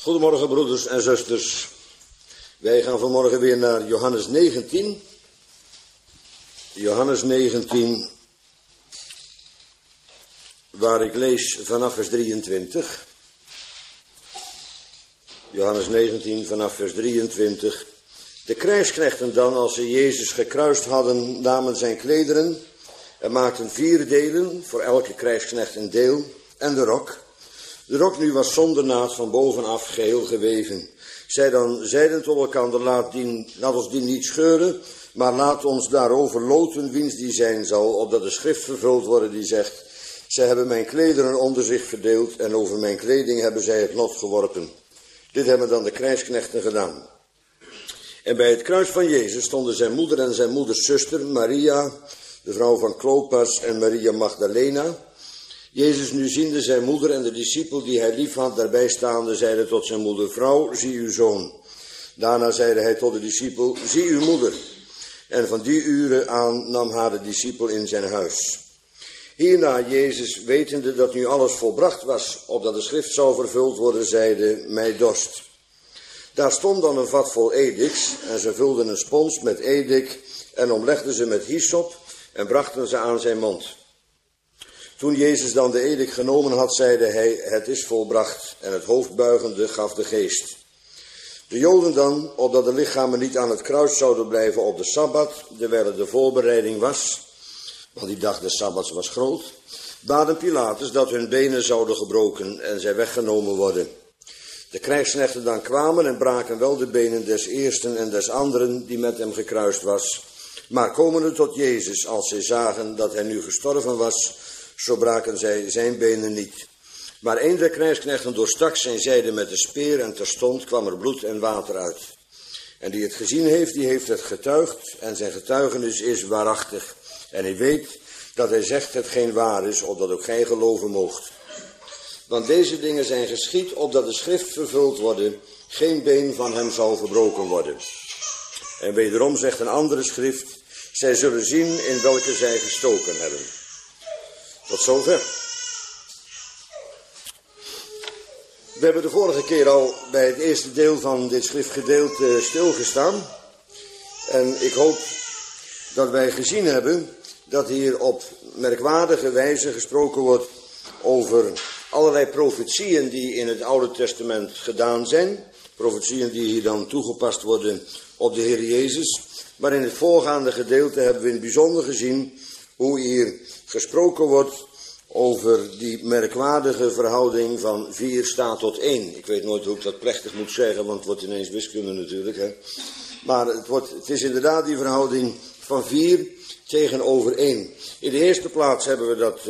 Goedemorgen broeders en zusters. Wij gaan vanmorgen weer naar Johannes 19. Johannes 19, waar ik lees vanaf vers 23. Johannes 19 vanaf vers 23. De krijgsknechten dan, als ze Jezus gekruist hadden, namen zijn klederen en maakten 4 delen, voor elke krijgsknecht een deel, en de rok. De rok nu was zonder naad, van bovenaf geheel geweven. Zij dan zeiden tot elkaar, laat ons die niet scheuren, maar laat ons daarover loten wiens die zijn zal, opdat de schrift vervuld worden die zegt, zij hebben mijn klederen onder zich verdeeld en over mijn kleding hebben zij het lot geworpen. Dit hebben dan de krijgsknechten gedaan. En bij het kruis van Jezus stonden zijn moeder en zijn moeders zuster, Maria, de vrouw van Klopas, en Maria Magdalena. Jezus nu ziende zijn moeder en de discipel die hij lief had, daarbij staande, zeide tot zijn moeder, vrouw, zie uw zoon. Daarna zeide hij tot de discipel, zie uw moeder. En van die uren aan nam haar de discipel in zijn huis. Hierna Jezus, wetende dat nu alles volbracht was, opdat de schrift zou vervuld worden, zeide, mij dorst. Daar stond dan een vat vol edix, en ze vulden een spons met edik, en omlegden ze met hyssop, en brachten ze aan zijn mond. Toen Jezus dan de edik genomen had, zeide hij, het is volbracht, en het hoofd buigende gaf de geest. De Joden dan, opdat de lichamen niet aan het kruis zouden blijven op de Sabbat, terwijl het de voorbereiding was, want die dag des Sabbats was groot, baden Pilatus dat hun benen zouden gebroken en zij weggenomen worden. De krijgsknechten dan kwamen en braken wel de benen des eersten en des anderen die met hem gekruist was. Maar komende tot Jezus, als zij zagen dat hij nu gestorven was, zo braken zij zijn benen niet. Maar een der krijgsknechten doorstak zijn zijde met de speer en terstond kwam er bloed en water uit. En die het gezien heeft, die heeft het getuigd en zijn getuigenis is waarachtig. En hij weet dat hij zegt hetgeen waar is, opdat ook gij geloven moogt. Want deze dingen zijn geschied, opdat de schrift vervuld worden, geen been van hem zal verbroken worden. En wederom zegt een andere schrift, zij zullen zien in welke zij gestoken hebben. Tot zover. We hebben de vorige keer al bij het eerste deel van dit schriftgedeelte stilgestaan. En ik hoop dat wij gezien hebben dat hier op merkwaardige wijze gesproken wordt over allerlei profetieën die in het Oude Testament gedaan zijn. Profetieën die hier dan toegepast worden op de Heer Jezus. Maar in het voorgaande gedeelte hebben we in het bijzonder gezien hoe hier gesproken wordt over die merkwaardige verhouding van 4 staat tot 1. Ik weet nooit hoe ik dat plechtig moet zeggen, want het wordt ineens wiskunde natuurlijk. Hè? Maar het is inderdaad die verhouding van 4 tegenover 1. In de eerste plaats hebben we dat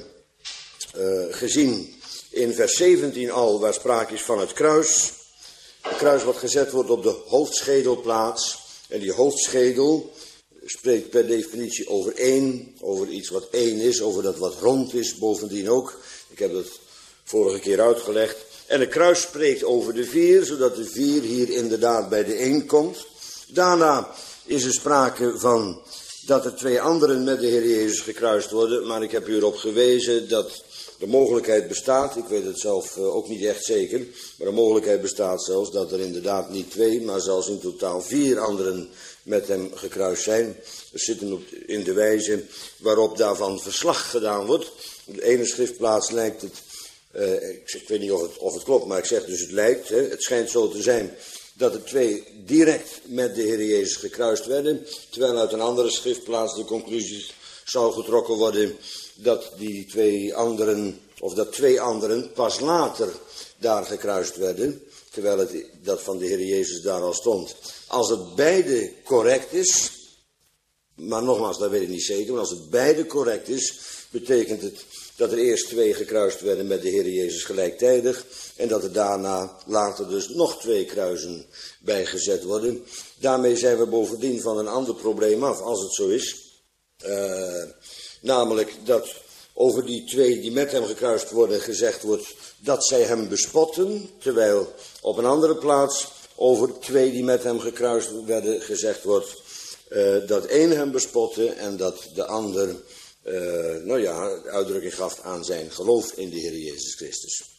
gezien in vers 17 al, waar sprake is van het kruis. Het kruis wat gezet wordt op de hoofdschedelplaats. En die hoofdschedel spreekt per definitie over 1, over iets wat 1 is, over dat wat rond is, bovendien ook. Ik heb dat vorige keer uitgelegd. En het kruis spreekt over de 4, zodat de 4 hier inderdaad bij de 1 komt. Daarna is er sprake van dat er 2 anderen met de Heer Jezus gekruist worden, maar ik heb u erop gewezen dat de mogelijkheid bestaat, ik weet het zelf ook niet echt zeker, maar de mogelijkheid bestaat zelfs dat er inderdaad niet 2, maar zelfs in totaal 4 anderen met hem gekruist zijn. We zitten in de wijze waarop daarvan verslag gedaan wordt. Op de ene schriftplaats lijkt het, ik weet niet of het klopt, maar ik zeg dus het lijkt, het schijnt zo te zijn dat er 2 direct met de Heer Jezus gekruist werden, terwijl uit een andere schriftplaats de conclusie zou getrokken worden dat die 2 anderen, of dat 2 anderen pas later daar gekruist werden, terwijl dat van de Heer Jezus daar al stond. Als het beide correct is, maar nogmaals, dat weet ik niet zeker, maar als het beide correct is, betekent het dat er eerst 2 gekruist werden met de Heer Jezus gelijktijdig en dat er daarna later dus nog 2 kruisen bijgezet worden. Daarmee zijn we bovendien van een ander probleem af, als het zo is. Namelijk dat over die 2 die met hem gekruist worden gezegd wordt dat zij hem bespotten, terwijl op een andere plaats over 2 die met hem gekruist werden gezegd wordt dat 1 hem bespotte en dat de ander uitdrukking gaf aan zijn geloof in de Heer Jezus Christus.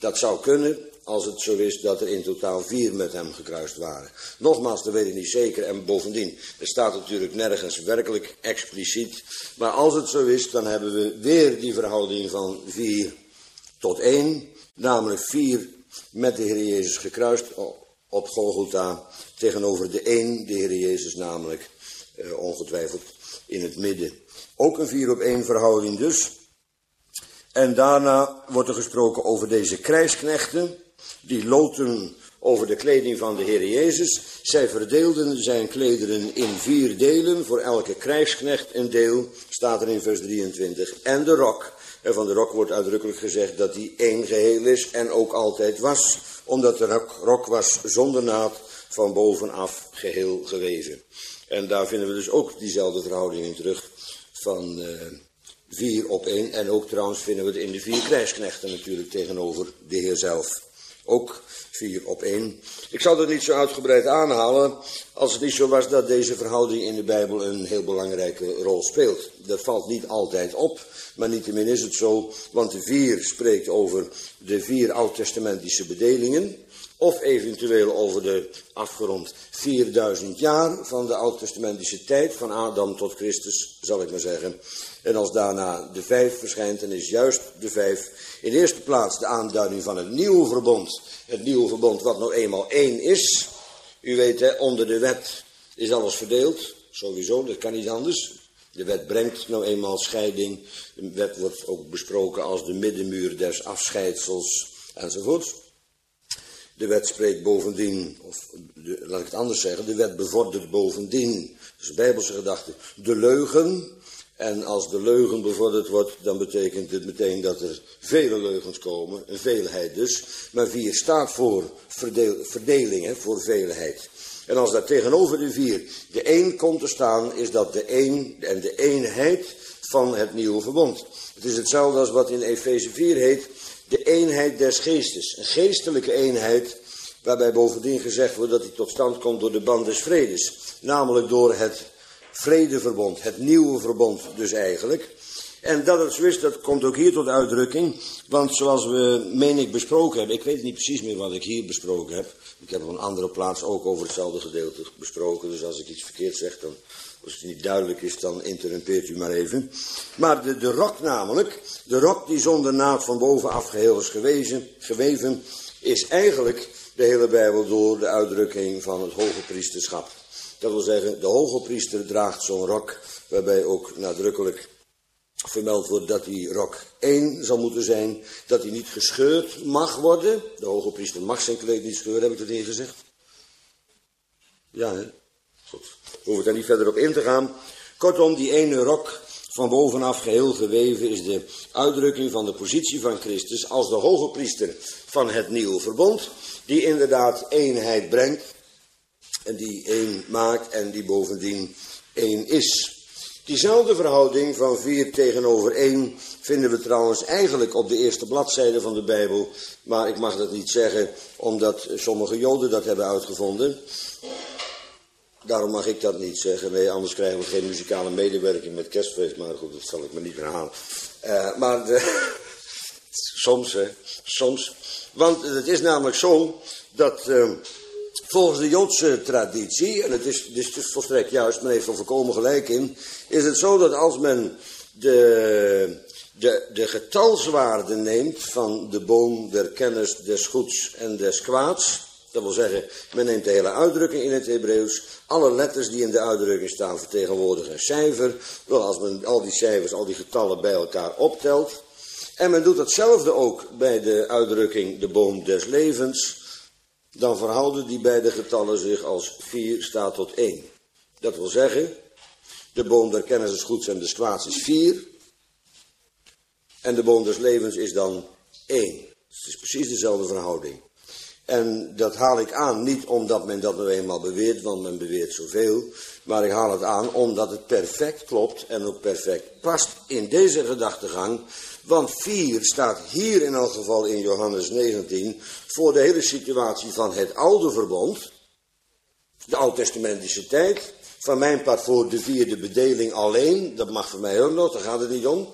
Dat zou kunnen als het zo is dat er in totaal 4 met hem gekruist waren. Nogmaals, dat weet ik niet zeker. En bovendien, er staat natuurlijk nergens werkelijk expliciet. Maar als het zo is, dan hebben we weer die verhouding van 4 tot 1. Namelijk 4 met de Heer Jezus gekruist op Golgotha. Tegenover de 1, de Heer Jezus namelijk ongetwijfeld in het midden. Ook een 4 op 1 verhouding dus. En daarna wordt er gesproken over deze krijgsknechten. Die loten over de kleding van de Heer Jezus. Zij verdeelden zijn klederen in 4 delen. Voor elke krijgsknecht een deel, staat er in vers 23. En de rok. En van de rok wordt uitdrukkelijk gezegd dat die 1 geheel is en ook altijd was. Omdat de rok was zonder naad van bovenaf geheel geweven. En daar vinden we dus ook diezelfde verhouding in terug van 4 op 1. En ook trouwens vinden we het in de 4 krijgsknechten natuurlijk tegenover de Heer zelf. Ook 4 op 1. Ik zal dat niet zo uitgebreid aanhalen als het niet zo was dat deze verhouding in de Bijbel een heel belangrijke rol speelt. Dat valt niet altijd op, maar niettemin is het zo, want de 4 spreekt over de 4 oud-testamentische bedelingen. Of eventueel over de afgerond 4000 jaar van de oud-testamentische tijd, van Adam tot Christus, zal ik maar zeggen. En als daarna de 5 verschijnt, dan is juist de 5 in de eerste plaats de aanduiding van het nieuwe verbond. Het nieuwe verbond wat nou eenmaal 1 is. U weet, hè, onder de wet is alles verdeeld. Sowieso, dat kan niet anders. De wet brengt nou eenmaal scheiding. De wet wordt ook besproken als de middenmuur des afscheidsels enzovoort. De wet spreekt bovendien, laat ik het anders zeggen, de wet bevordert bovendien, dat is een Bijbelse gedachte, de leugen. En als de leugen bevorderd wordt, dan betekent het meteen dat er vele leugens komen, een veelheid dus. Maar 4 staat voor verdeling, voor veelheid. En als daar tegenover de 4 de 1 komt te staan, is dat de 1 en de eenheid van het nieuwe verbond. Het is hetzelfde als wat in Efeze 4 heet, de eenheid des geestes. Een geestelijke eenheid, waarbij bovendien gezegd wordt dat die tot stand komt door de band des vredes. Namelijk door het vredeverbond, het nieuwe verbond dus eigenlijk. En dat het zo is, dat komt ook hier tot uitdrukking. Want zoals we, meen ik, besproken hebben, ik weet niet precies meer wat ik hier besproken heb. Ik heb op een andere plaats ook over hetzelfde gedeelte besproken. Dus als ik iets verkeerd zeg, dan, als het niet duidelijk is, dan interrumpeert u maar even. Maar de rok namelijk, de rok die zonder naad van bovenaf geheel is geweven, is eigenlijk de hele Bijbel door de uitdrukking van het hoge priesterschap. Dat wil zeggen, de hoge priester draagt zo'n rok, waarbij ook nadrukkelijk vermeld wordt dat die rok 1 zal moeten zijn, dat hij niet gescheurd mag worden. De hoge priester mag zijn kleed niet scheuren, heb ik dat niet gezegd? Ja, hè? Goed. We hoeven daar niet verder op in te gaan. Kortom, die ene rok van bovenaf geheel geweven is de uitdrukking van de positie van Christus als de hoge priester van het nieuwe verbond, die inderdaad eenheid brengt en die 1 maakt en die bovendien 1 is. Diezelfde verhouding van 4 tegenover 1 vinden we trouwens eigenlijk op de eerste bladzijde van de Bijbel. Maar ik mag dat niet zeggen, omdat sommige Joden dat hebben uitgevonden. Daarom mag ik dat niet zeggen. Nee, anders krijgen we geen muzikale medewerking met kerstfeest. Maar goed, dat zal ik me niet herhalen. Soms, hè. Soms. Want het is namelijk zo dat volgens de Joodse traditie, en het is volstrekt juist, men heeft er volkomen gelijk in, is het zo dat als men de getalswaarde neemt van de boom der kennis des goeds en des kwaads, dat wil zeggen, men neemt de hele uitdrukking in het Hebreeuws, alle letters die in de uitdrukking staan vertegenwoordigen een cijfer, wel als men al die cijfers, al die getallen bij elkaar optelt, en men doet hetzelfde ook bij de uitdrukking de boom des levens, dan verhouden die beide getallen zich als 4 staat tot 1. Dat wil zeggen, de boom der kennis des goeds en des kwaads is 4. En de boom des levens is dan 1. Het is precies dezelfde verhouding. En dat haal ik aan, niet omdat men dat nou eenmaal beweert, want men beweert zoveel. Maar ik haal het aan omdat het perfect klopt en ook perfect past in deze gedachtegang. Want 4 staat hier in elk geval in Johannes 19 voor de hele situatie van het oude verbond. De oud-testamentische tijd. Van mijn part voor de 4e bedeling alleen. Dat mag voor mij ook nog, daar gaat het niet om.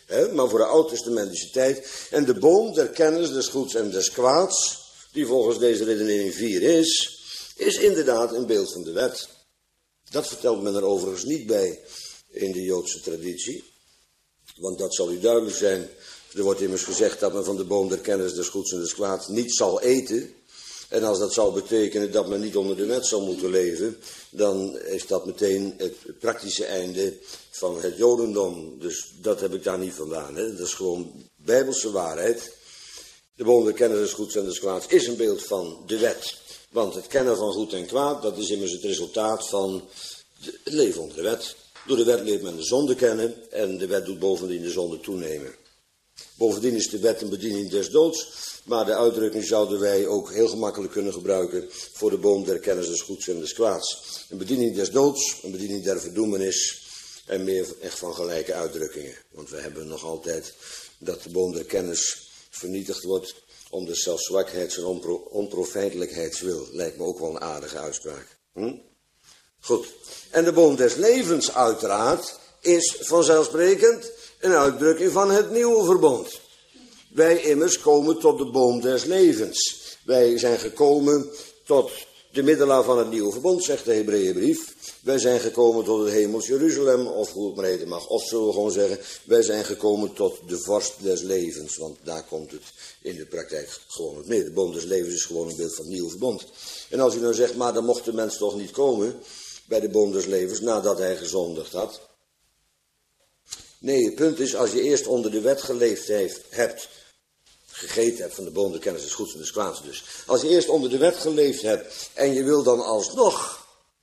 maar voor de oud-testamentische tijd. En de boom der kennis des goeds en des kwaads, die volgens deze redenering 4 is inderdaad een beeld van de wet. Dat vertelt men er overigens niet bij in de Joodse traditie. Want dat zal u duidelijk zijn. Er wordt immers gezegd dat men van de boom der kennis des goeds en des kwaads niet zal eten. En als dat zou betekenen dat men niet onder de wet zal moeten leven, dan is dat meteen het praktische einde van het Jodendom. Dus dat heb ik daar niet vandaan. Dat is gewoon bijbelse waarheid. De boom der kennis des goeds en des kwaads is een beeld van de wet. Want het kennen van goed en kwaad, dat is immers het resultaat van het leven onder de wet. Door de wet leert men de zonde kennen en de wet doet bovendien de zonde toenemen. Bovendien is de wet een bediening des doods, maar de uitdrukking zouden wij ook heel gemakkelijk kunnen gebruiken voor de boom der kennis des goeds en des kwaads. Een bediening des doods, een bediening der verdoemenis en meer echt van gelijke uitdrukkingen. Want we hebben nog altijd dat de boom der kennis vernietigd wordt om de zelfzwakheid en onprofijtelijkheidswil. Lijkt me ook wel een aardige uitspraak. Goed. En de boom des levens uiteraard is vanzelfsprekend een uitdrukking van het nieuwe verbond. Wij immers komen tot de boom des levens. Wij zijn gekomen tot de middelaar van het nieuwe verbond, zegt de Hebreeënbrief. Wij zijn gekomen tot het hemels Jeruzalem, of hoe het maar heten mag. Of zullen we gewoon zeggen, wij zijn gekomen tot de vorst des levens. Want daar komt het in de praktijk gewoon op neer. De boom des levens is gewoon een beeld van het nieuwe verbond. En als u nou zegt, maar dan mocht de mens toch niet komen bij de boom des levens nadat hij gezondigd had. Nee, het punt is, als je eerst onder de wet geleefd gegeten hebt van de boom der kennis des goeds en des kwaads dus. Als je eerst onder de wet geleefd hebt en je wil dan alsnog,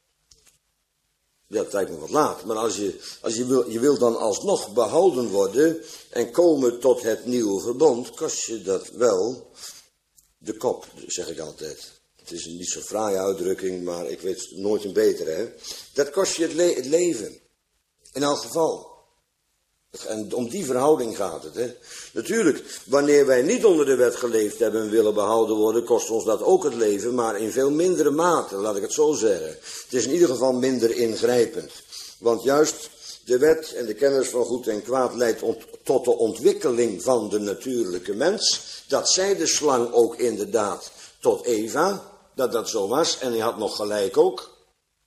dat lijkt me wat laat, maar als je wil dan alsnog behouden worden en komen tot het nieuwe verbond, kost je dat wel de kop, zeg ik altijd. Het is een niet zo fraaie uitdrukking, maar ik weet nooit een betere. Hè? Dat kost je het leven. In elk geval. En om die verhouding gaat het. Hè? Natuurlijk, wanneer wij niet onder de wet geleefd hebben en willen behouden worden, kost ons dat ook het leven, maar in veel mindere mate, laat ik het zo zeggen. Het is in ieder geval minder ingrijpend. Want juist de wet en de kennis van goed en kwaad leidt tot de ontwikkeling van de natuurlijke mens. Dat zei de slang ook inderdaad tot Eva, dat dat zo was, en hij had nog gelijk ook.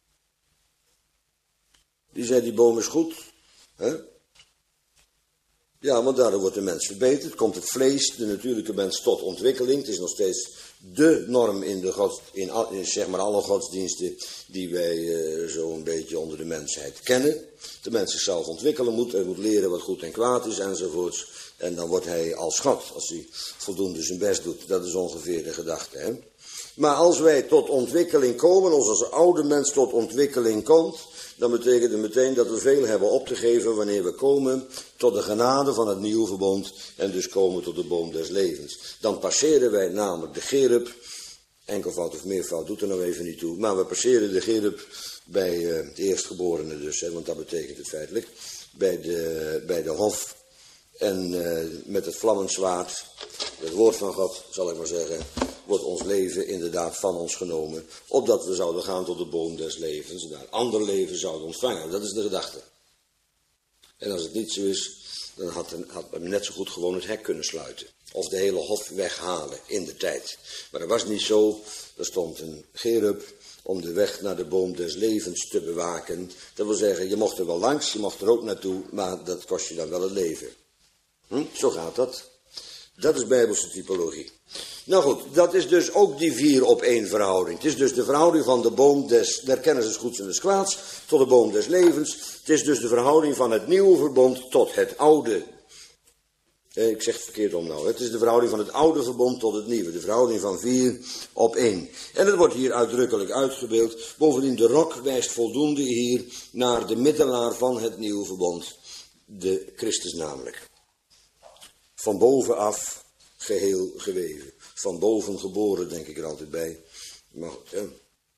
Die zei, die boom is goed, hè? Ja, want daardoor wordt de mens verbeterd. Komt het vlees, de natuurlijke mens, tot ontwikkeling. Het is nog steeds de norm in zeg maar alle godsdiensten die wij zo een beetje onder de mensheid kennen. De mens zichzelf ontwikkelen moet, hij moet leren wat goed en kwaad is enzovoorts. En dan wordt hij als God, als hij voldoende zijn best doet. Dat is ongeveer de gedachte, hè. Maar als wij tot ontwikkeling komen, als oude mens tot ontwikkeling komt, dan betekent het meteen dat we veel hebben op te geven wanneer we komen tot de genade van het nieuwe verbond en dus komen tot de boom des levens. Dan passeren wij namelijk de gerub, enkelvoud of meervoud doet er nou even niet toe, maar we passeren de gerub bij de eerstgeborene dus, hè, want dat betekent het feitelijk, bij de hof en met het vlammenzwaard, het woord van God, zal ik maar zeggen, wordt ons leven inderdaad van ons genomen, opdat we zouden gaan tot de boom des levens, en daar ander leven zouden ontvangen. Dat is de gedachte. En als het niet zo is, dan had men net zo goed gewoon het hek kunnen sluiten. Of de hele hof weghalen in de tijd. Maar dat was niet zo. Er stond een gerub om de weg naar de boom des levens te bewaken. Dat wil zeggen, je mocht er wel langs, je mocht er ook naartoe, maar dat kost je dan wel het leven. Zo gaat dat. Dat is bijbelse typologie. Nou goed, dat is dus ook die 4-op-1 verhouding. Het is dus de verhouding van de boom der kennis des goeds en des kwaads tot de boom des levens. Het is dus de verhouding van het nieuwe verbond tot het oude. Ik zeg het verkeerd om nou. Het is de verhouding van het oude verbond tot het nieuwe. De verhouding van 4-op-1. En het wordt hier uitdrukkelijk uitgebeeld. Bovendien, de rok wijst voldoende hier naar de middelaar van het nieuwe verbond. De Christus namelijk. Van bovenaf geheel geweven. Van boven geboren, denk ik er altijd bij. Maar goed, ja.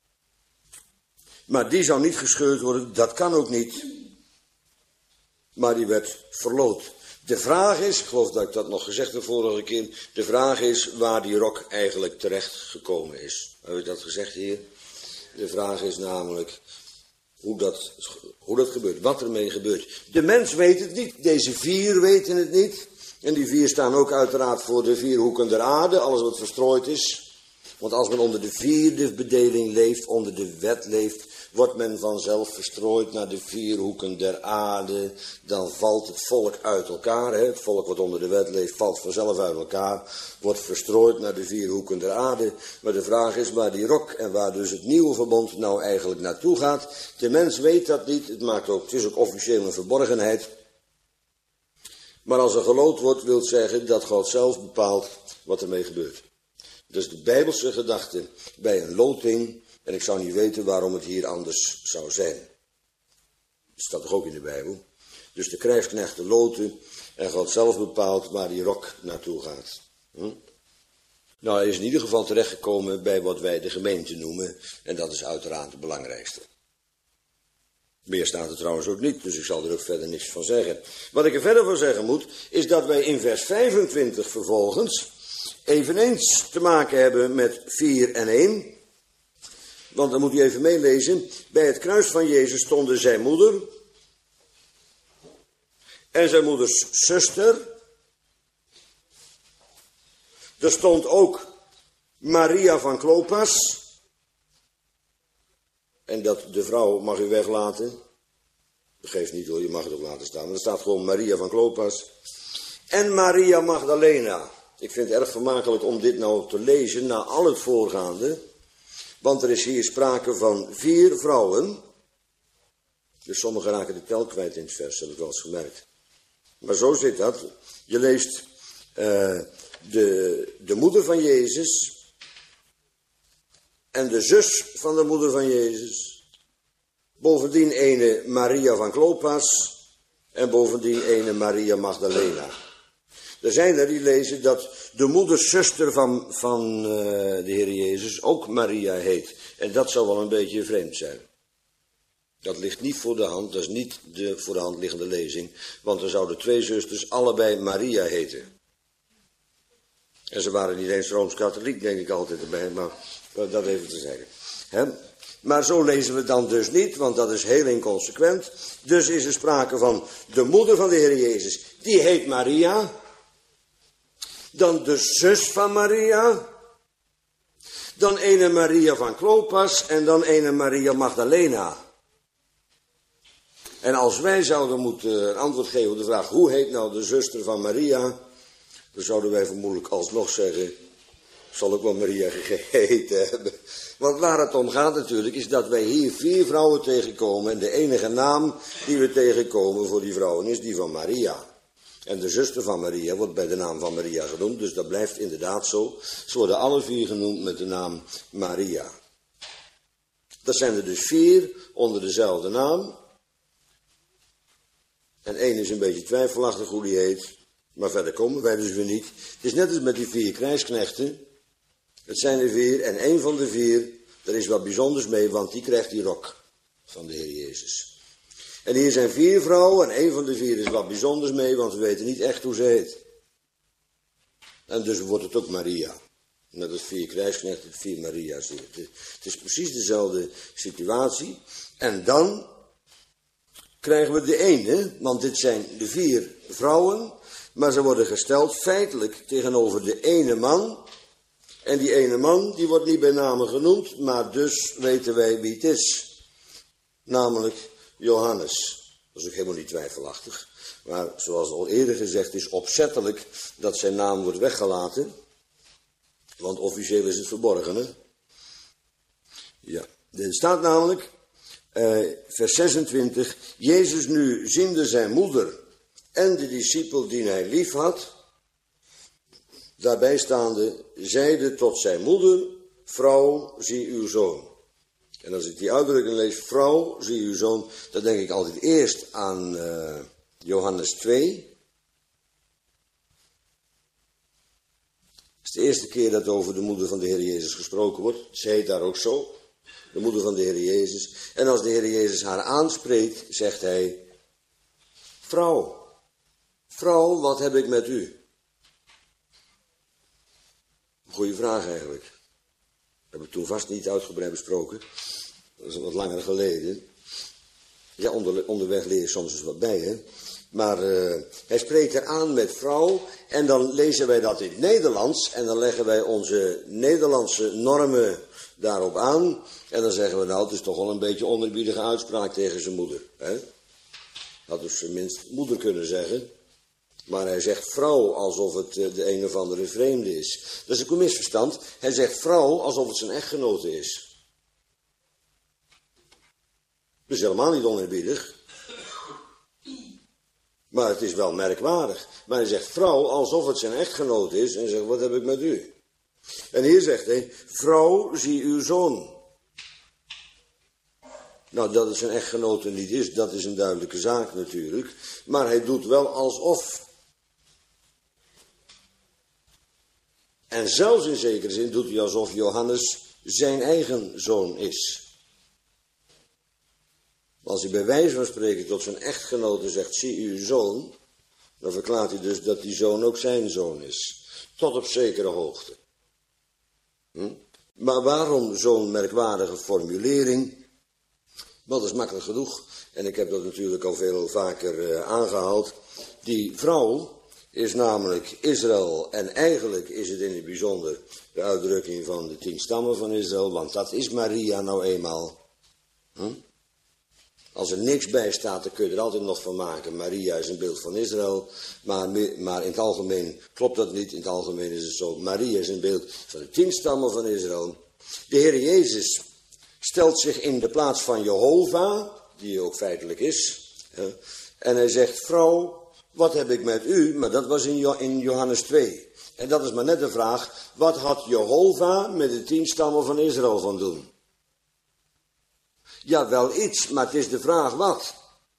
Maar die zou niet gescheurd worden, dat kan ook niet. Maar die werd verloot. De vraag is, ik geloof dat ik dat nog gezegd heb vorige keer. De vraag is waar die rok eigenlijk terecht gekomen is. Heb ik dat gezegd hier? De vraag is namelijk, hoe dat gebeurt, wat ermee gebeurt. De mens weet het niet, deze 4 weten het niet. En die 4 staan ook uiteraard voor de 4 hoeken der aarde, alles wat verstrooid is. Want als men onder de 4e bedeling leeft, onder de wet leeft, wordt men vanzelf verstrooid naar de 4 hoeken der aarde. Dan valt het volk uit elkaar. Hè? Het volk wat onder de wet leeft, valt vanzelf uit elkaar. Wordt verstrooid naar de 4 hoeken der aarde. Maar de vraag is waar die rok en waar dus het nieuwe verbond nou eigenlijk naartoe gaat. De mens weet dat niet. Het is ook officieel een verborgenheid. Maar als er geloot wordt, wil het zeggen dat God zelf bepaalt wat ermee gebeurt. Dus de Bijbelse gedachte bij een loting, en ik zou niet weten waarom het hier anders zou zijn. Dat staat toch ook in de Bijbel. Dus de krijgsknechten loten en God zelf bepaalt waar die rok naartoe gaat. Nou, hij is in ieder geval terechtgekomen bij wat wij de gemeente noemen, en dat is uiteraard het belangrijkste. Meer staat er trouwens ook niet, dus ik zal er ook verder niks van zeggen. Wat ik er verder van zeggen moet, is dat wij in vers 25 vervolgens eveneens te maken hebben met 4 en 1. Want dan moet u even meelezen. Bij het kruis van Jezus stonden zijn moeder en zijn moeders zuster. Er stond ook Maria van Klopas. En dat de vrouw mag u weglaten. Dat geeft niet hoor, je mag het ook laten staan. Maar er staat gewoon Maria van Klopas. En Maria Magdalena. Ik vind het erg vermakelijk om dit nou te lezen na al het voorgaande. Want er is hier sprake van 4 vrouwen. Dus sommigen raken de tel kwijt in het vers, heb ik wel eens gemerkt. Maar zo zit dat. Je leest de moeder van Jezus en de zus van de moeder van Jezus. Bovendien ene Maria van Klopas en bovendien ene Maria Magdalena. Er zijn er die lezen dat de moederzuster van de Heer Jezus ook Maria heet. En dat zou wel een beetje vreemd zijn. Dat ligt niet voor de hand, dat is niet de voor de hand liggende lezing. Want er zouden 2 zusters allebei Maria heten. En ze waren niet eens Rooms-Katholiek, denk ik altijd erbij, maar dat even te zeggen. Maar zo lezen we dan dus niet, want dat is heel inconsequent. Dus is er sprake van de moeder van de Heer Jezus, die heet Maria. Dan de zus van Maria. Dan ene Maria van Klopas en dan ene Maria Magdalena. En als wij zouden moeten antwoord geven op de vraag, hoe heet nou de zuster van Maria? Dan zouden wij vermoedelijk alsnog zeggen, zal ook wel Maria gegeten hebben. Want waar het om gaat natuurlijk, is dat wij hier 4 vrouwen tegenkomen. En de enige naam die we tegenkomen voor die vrouwen is die van Maria. En de zuster van Maria wordt bij de naam van Maria genoemd, dus dat blijft inderdaad zo. Ze worden alle 4 genoemd met de naam Maria. Dat zijn er dus 4 onder dezelfde naam. En 1 is een beetje twijfelachtig hoe die heet, maar verder komen wij dus weer niet. Het is net als met die 4 krijgsknechten. Het zijn er 4 en 1 van de 4, er is wat bijzonders mee, want die krijgt die rok van de Heer Jezus. En hier zijn 4 vrouwen en 1 van de 4 is wat bijzonders mee, want we weten niet echt hoe ze heet. En dus wordt het ook Maria. Net als 4 krijgsknechten, 4 Maria's. Het is precies dezelfde situatie. En dan krijgen we de ene, want dit zijn de 4 vrouwen, maar ze worden gesteld feitelijk tegenover de ene man. En die ene man, die wordt niet bij name genoemd, maar dus weten wij wie het is. Namelijk Johannes. Dat is ook helemaal niet twijfelachtig. Maar zoals al eerder gezegd is, opzettelijk dat zijn naam wordt weggelaten. Want officieel is het verborgen, hè? Ja, er staat namelijk, vers 26, Jezus nu ziende zijn moeder en de discipel die hij lief had, daarbij staande, zeide tot zijn moeder, vrouw, zie uw zoon. En als ik die uitdrukking lees, vrouw, zie uw zoon, dan denk ik altijd eerst aan Johannes 2. Het is de eerste keer dat over de moeder van de Heer Jezus gesproken wordt. Ze heet daar ook zo, de moeder van de Heer Jezus. En als de Heer Jezus haar aanspreekt, zegt hij, vrouw, vrouw, wat heb ik met u? Goeie vraag eigenlijk. Dat heb ik toen vast niet uitgebreid besproken. Dat is wat langer geleden. Ja, onderweg leer je soms eens wat bij, hè. Maar hij spreekt er aan met vrouw en dan lezen wij dat in het Nederlands en dan leggen wij onze Nederlandse normen daarop aan. En dan zeggen we, nou, het is toch wel een beetje oneerbiedige uitspraak tegen zijn moeder. Hè? Had dus minst moeder kunnen zeggen. Maar hij zegt vrouw alsof het de een of andere vreemde is. Dat is een misverstand. Hij zegt vrouw alsof het zijn echtgenote is. Dat is helemaal niet oneerbiedig. Maar het is wel merkwaardig. Maar hij zegt vrouw alsof het zijn echtgenote is. En zegt, wat heb ik met u? En hier zegt hij, vrouw, zie uw zoon. Nou, dat het zijn echtgenote niet is, dat is een duidelijke zaak natuurlijk. Maar hij doet wel alsof. En zelfs in zekere zin doet hij alsof Johannes zijn eigen zoon is. Als hij bij wijze van spreken tot zijn echtgenote zegt, zie uw zoon, dan verklaart hij dus dat die zoon ook zijn zoon is. Tot op zekere hoogte. Maar waarom zo'n merkwaardige formulering? Wel, dat is makkelijk genoeg. En ik heb dat natuurlijk al veel vaker aangehaald. Die vrouw is namelijk Israël. En eigenlijk is het in het bijzonder de uitdrukking van de 10 stammen van Israël. Want dat is Maria nou eenmaal. Als er niks bij staat, dan kun je er altijd nog van maken. Maria is een beeld van Israël. Maar in het algemeen klopt dat niet. In het algemeen is het zo. Maria is een beeld van de 10 stammen van Israël. De Heer Jezus stelt zich in de plaats van Jehovah, die ook feitelijk is. En hij zegt, vrouw, wat heb ik met u? Maar dat was in Johannes 2. En dat is maar net de vraag, wat had Jehovah met de 10 stammen van Israël van doen? Ja, wel iets, maar het is de vraag wat.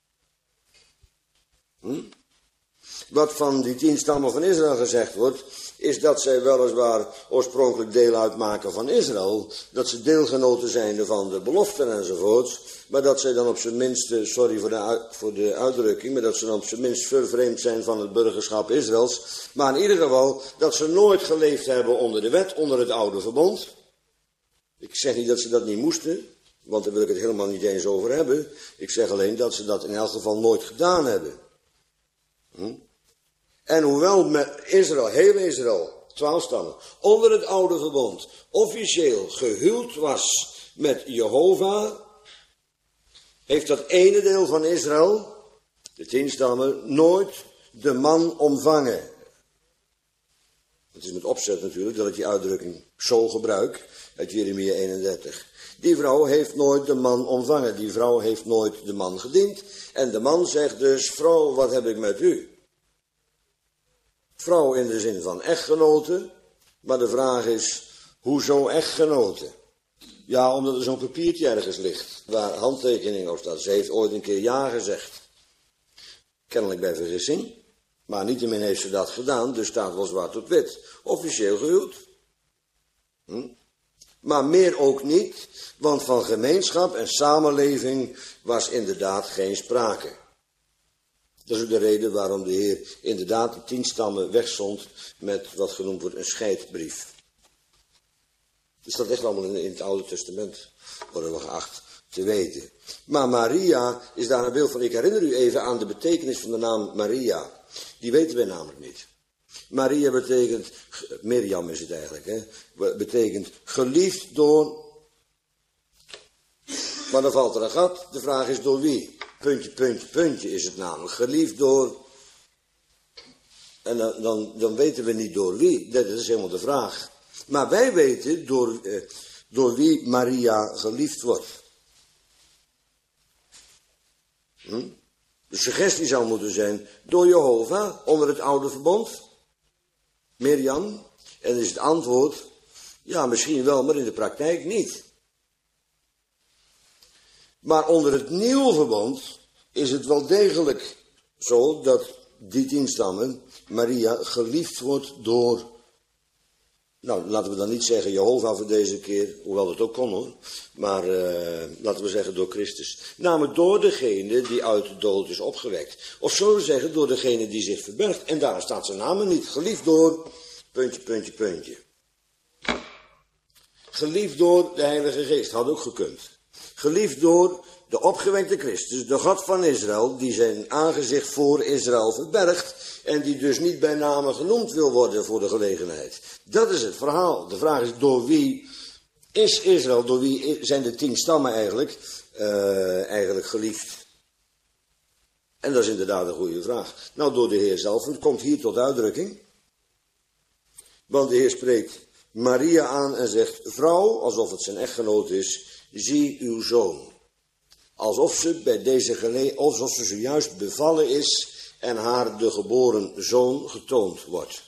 Wat van die 10 stammen van Israël gezegd wordt, is dat zij weliswaar oorspronkelijk deel uitmaken van Israël, dat ze deelgenoten zijn van de beloften enzovoort, maar dat zij dan op zijn minst, sorry voor de uitdrukking, maar dat ze dan op zijn minst vervreemd zijn van het burgerschap Israëls, maar in ieder geval dat ze nooit geleefd hebben onder de wet, onder het oude verbond. Ik zeg niet dat ze dat niet moesten, want daar wil ik het helemaal niet eens over hebben. Ik zeg alleen dat ze dat in elk geval nooit gedaan hebben. En hoewel met Israël, heel Israël, 12 stammen, onder het oude verbond officieel gehuwd was met Jehovah, heeft dat ene deel van Israël, de 10 stammen, nooit de man omvangen. Het is met opzet natuurlijk dat ik die uitdrukking zo gebruik uit Jeremia 31. Die vrouw heeft nooit de man omvangen. Die vrouw heeft nooit de man gediend. En de man zegt dus, vrouw, wat heb ik met u? Vrouw in de zin van echtgenote. Maar de vraag is, hoezo echtgenote? Ja, omdat er zo'n papiertje ergens ligt, waar handtekening op staat. Ze heeft ooit een keer ja gezegd. Kennelijk bij vergissing. Maar niettemin heeft ze dat gedaan, dus staat wel zwart op wit. Officieel gehuwd. Maar meer ook niet, want van gemeenschap en samenleving was inderdaad geen sprake. Dat is ook de reden waarom de Heer inderdaad de 10 stammen wegzond met wat genoemd wordt een scheidbrief. Dus dat ligt allemaal in het Oude Testament, worden we geacht te weten. Maar Maria is daar een beeld van. Ik herinner u even aan de betekenis van de naam Maria. Die weten wij namelijk niet. Maria betekent, Mirjam is het eigenlijk, hè, betekent geliefd door, maar dan valt er een gat. De vraag is door wie? Puntje, puntje, puntje is het namelijk. Geliefd door, en dan weten we niet door wie. Dat is helemaal de vraag. Maar wij weten door wie Maria geliefd wordt. De suggestie zou moeten zijn door Jehovah onder het oude verbond. Mirjam. En is het antwoord, ja misschien wel, maar in de praktijk niet. Maar onder het nieuwe verbond is het wel degelijk zo dat die 10 stammen Maria geliefd wordt door, nou laten we dan niet zeggen Jehovah voor deze keer, hoewel dat ook kon hoor, maar laten we zeggen door Christus. Namelijk door degene die uit de dood is opgewekt. Of zullen we zeggen door degene die zich verbergt. En daar staat zijn naam niet. Geliefd door, puntje, puntje, puntje. Geliefd door de Heilige Geest, had ook gekund. Geliefd door de opgewekte Christus, de God van Israël, die zijn aangezicht voor Israël verbergt en die dus niet bij name genoemd wil worden voor de gelegenheid. Dat is het verhaal. De vraag is, door wie is Israël, door wie zijn de 10 stammen eigenlijk geliefd? En dat is inderdaad een goede vraag. Nou, door de Heer zelf, het komt hier tot uitdrukking. Want de Heer spreekt Maria aan en zegt, vrouw, alsof het zijn echtgenoot is, zie uw zoon. Alsof ze zojuist bevallen is en haar de geboren zoon getoond wordt.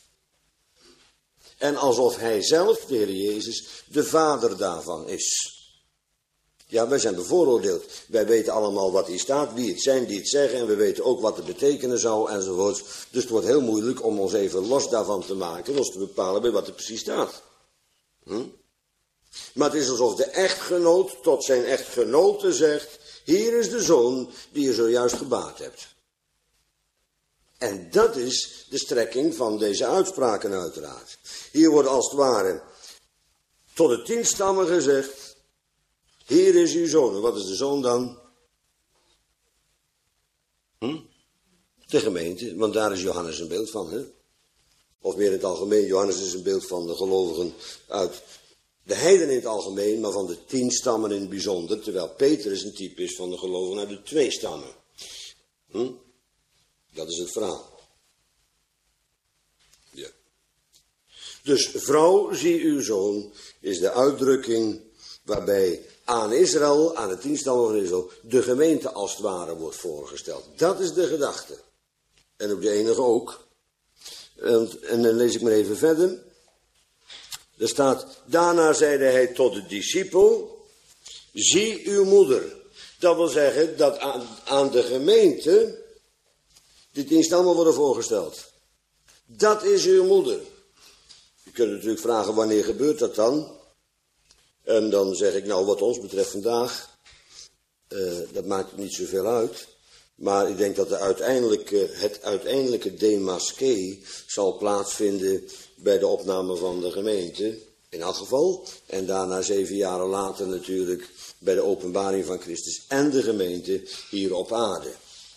En alsof hij zelf, de Heer Jezus, de vader daarvan is. Ja, wij zijn bevooroordeeld. Wij weten allemaal wat hier staat, wie het zijn die het zeggen, en we weten ook wat het betekenen zou, enzovoort. Dus het wordt heel moeilijk om ons even los daarvan te maken, ons te bepalen bij wat er precies staat. Maar het is alsof de echtgenoot tot zijn echtgenote zegt, hier is de zoon die je zojuist gebaard hebt. En dat is de strekking van deze uitspraken uiteraard. Hier wordt als het ware tot de 10 stammen gezegd, hier is uw zoon. En wat is de zoon dan? De gemeente, want daar is Johannes een beeld van. Hè? Of meer in het algemeen, Johannes is een beeld van de gelovigen uit de heidenen in het algemeen, maar van de 10 stammen in het bijzonder. Terwijl Petrus een type is van de gelovigen uit de 2 stammen. Dat is het verhaal. Ja. Dus vrouw, zie uw zoon, is de uitdrukking waarbij aan Israël, aan de 10 stammen van Israël, de gemeente als het ware wordt voorgesteld. Dat is de gedachte. En ook de enige ook. En dan lees ik maar even verder. Er staat, daarna zeide hij tot de discipel, zie uw moeder. Dat wil zeggen dat aan de gemeente die 10 stammen worden voorgesteld. Dat is uw moeder. Je kunt natuurlijk vragen, wanneer gebeurt dat dan? En dan zeg ik, nou, wat ons betreft vandaag, dat maakt niet zoveel uit. Maar ik denk dat het uiteindelijke demasqué zal plaatsvinden bij de opname van de gemeente, in elk geval. En daarna 7 jaren later natuurlijk bij de openbaring van Christus en de gemeente hier op aarde.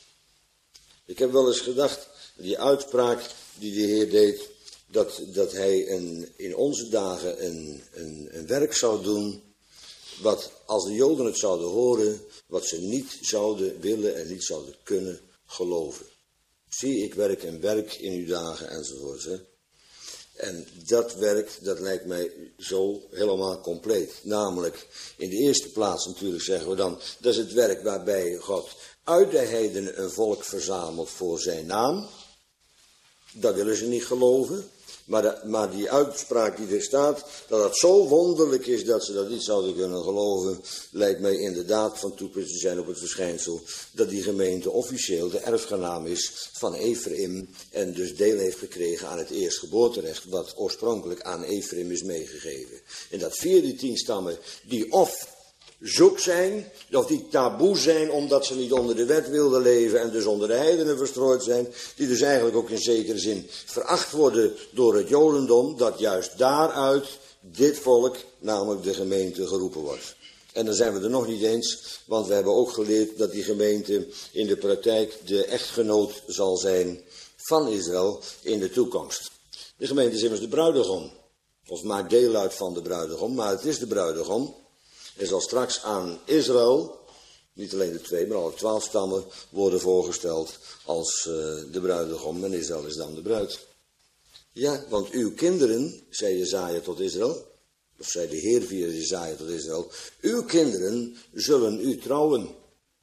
Ik heb wel eens gedacht, die uitspraak die de Heer deed, dat hij in onze dagen een werk zou doen, wat als de Joden het zouden horen, wat ze niet zouden willen en niet zouden kunnen geloven. Zie, ik werk een werk in uw dagen enzovoort. Hè? En dat werk, dat lijkt mij zo helemaal compleet. Namelijk, in de eerste plaats natuurlijk zeggen we dan, dat is het werk waarbij God uit de heidenen een volk verzamelt voor zijn naam. Dat willen ze niet geloven. Maar die uitspraak die er staat, dat het zo wonderlijk is dat ze dat niet zouden kunnen geloven, lijkt mij inderdaad van toepassing te zijn op het verschijnsel dat die gemeente officieel de erfgenaam is van Ephraim en dus deel heeft gekregen aan het eerstgeboorterecht wat oorspronkelijk aan Ephraim is meegegeven. En dat via die 10 stammen die of zoek zijn, of die taboe zijn omdat ze niet onder de wet wilden leven en dus onder de heidenen verstrooid zijn, die dus eigenlijk ook in zekere zin veracht worden door het Jodendom, dat juist daaruit dit volk, namelijk de gemeente, geroepen wordt. En dan zijn we er nog niet eens, want we hebben ook geleerd dat die gemeente in de praktijk de echtgenoot zal zijn van Israël in de toekomst. De gemeente is immers de bruidegom, of maakt deel uit van de bruidegom, maar het is de bruidegom. En zal straks aan Israël, niet alleen de 2, maar alle 12 stammen, worden voorgesteld als de bruidegom. En Israël is dan de bruid. Ja, want uw kinderen, zei Jesaja tot Israël, of zei de Heer via Jesaja tot Israël, uw kinderen zullen u trouwen.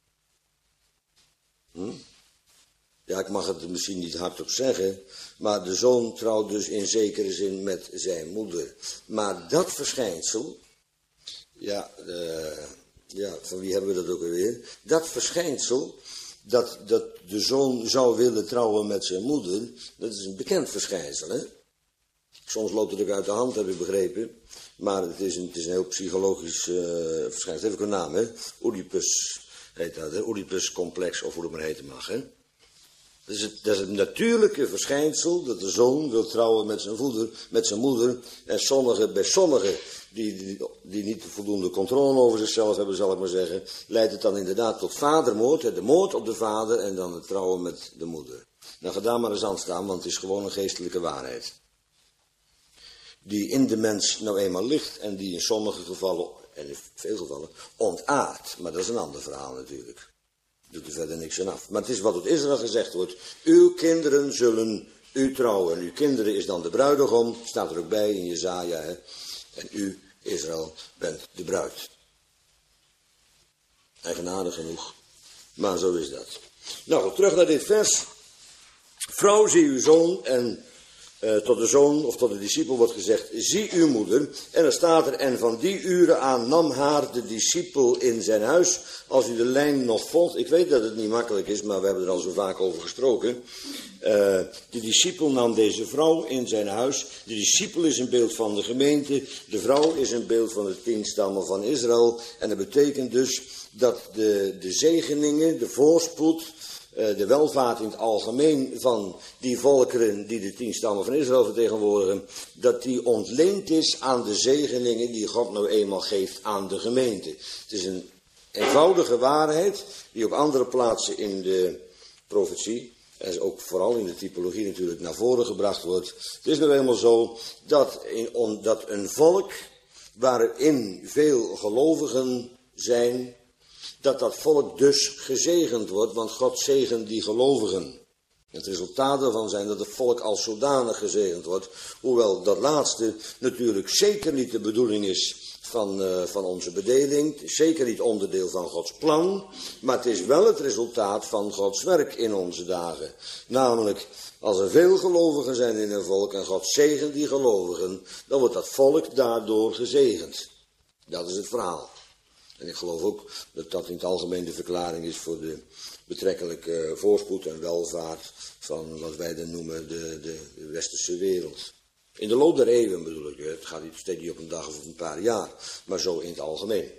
Ja, ik mag het misschien niet hardop zeggen, maar de zoon trouwt dus in zekere zin met zijn moeder. Maar dat verschijnsel, ja, van wie hebben we dat ook alweer? Dat verschijnsel, dat de zoon zou willen trouwen met zijn moeder, dat is een bekend verschijnsel, hè? Soms loopt het ook uit de hand, heb ik begrepen. Maar het is een heel psychologisch verschijnsel. Het heeft ook een naam, hè? Oedipus heet dat, hè? Oedipus-complex, of hoe het maar heten mag, hè? Dat is het natuurlijke verschijnsel dat de zoon wil trouwen met zijn moeder. En bij sommigen die niet voldoende controle over zichzelf hebben, zal ik maar zeggen, leidt het dan inderdaad tot vadermoord, de moord op de vader en dan het trouwen met de moeder. Nou, ga daar maar eens aan staan, want het is gewoon een geestelijke waarheid. Die in de mens nou eenmaal ligt en die in sommige gevallen, en in veel gevallen, ontaardt. Maar dat is een ander verhaal natuurlijk. Doet er verder niks aan af. Maar het is wat tot Israël gezegd wordt. Uw kinderen zullen u trouwen. Uw kinderen is dan de bruidegom. Staat er ook bij in Jesaja. Hè? En u, Israël, bent de bruid. Eigenaardig genoeg. Maar zo is dat. Nou goed, terug naar dit vers. Vrouw, zie uw zoon. En tot de zoon of tot de discipel wordt gezegd, zie uw moeder. En dan staat er, en van die uren aan nam haar de discipel in zijn huis. Als u de lijn nog volgt, ik weet dat het niet makkelijk is, maar we hebben er al zo vaak over gesproken. De discipel nam deze vrouw in zijn huis. De discipel is een beeld van de gemeente. De vrouw is een beeld van de 10 stammen van Israël. En dat betekent dus dat de zegeningen, de voorspoed, de welvaart in het algemeen van die volkeren die de 10 stammen van Israël vertegenwoordigen, dat die ontleend is aan de zegeningen die God nou eenmaal geeft aan de gemeente. Het is een eenvoudige waarheid die op andere plaatsen in de profetie, en ook vooral in de typologie natuurlijk, naar voren gebracht wordt. Het is nou eenmaal zo dat een volk waarin veel gelovigen zijn, dat volk dus gezegend wordt, want God zegent die gelovigen. Het resultaat daarvan zijn dat het volk als zodanig gezegend wordt, hoewel dat laatste natuurlijk zeker niet de bedoeling is van onze bedeling, het is zeker niet onderdeel van Gods plan, maar het is wel het resultaat van Gods werk in onze dagen. Namelijk, als er veel gelovigen zijn in een volk en God zegent die gelovigen, dan wordt dat volk daardoor gezegend. Dat is het verhaal. En ik geloof ook dat dat in het algemeen de verklaring is voor de betrekkelijke voorspoed en welvaart van wat wij dan noemen de westerse wereld. In de loop der eeuwen bedoel ik, het gaat steeds niet op een dag of een paar jaar, maar zo in het algemeen.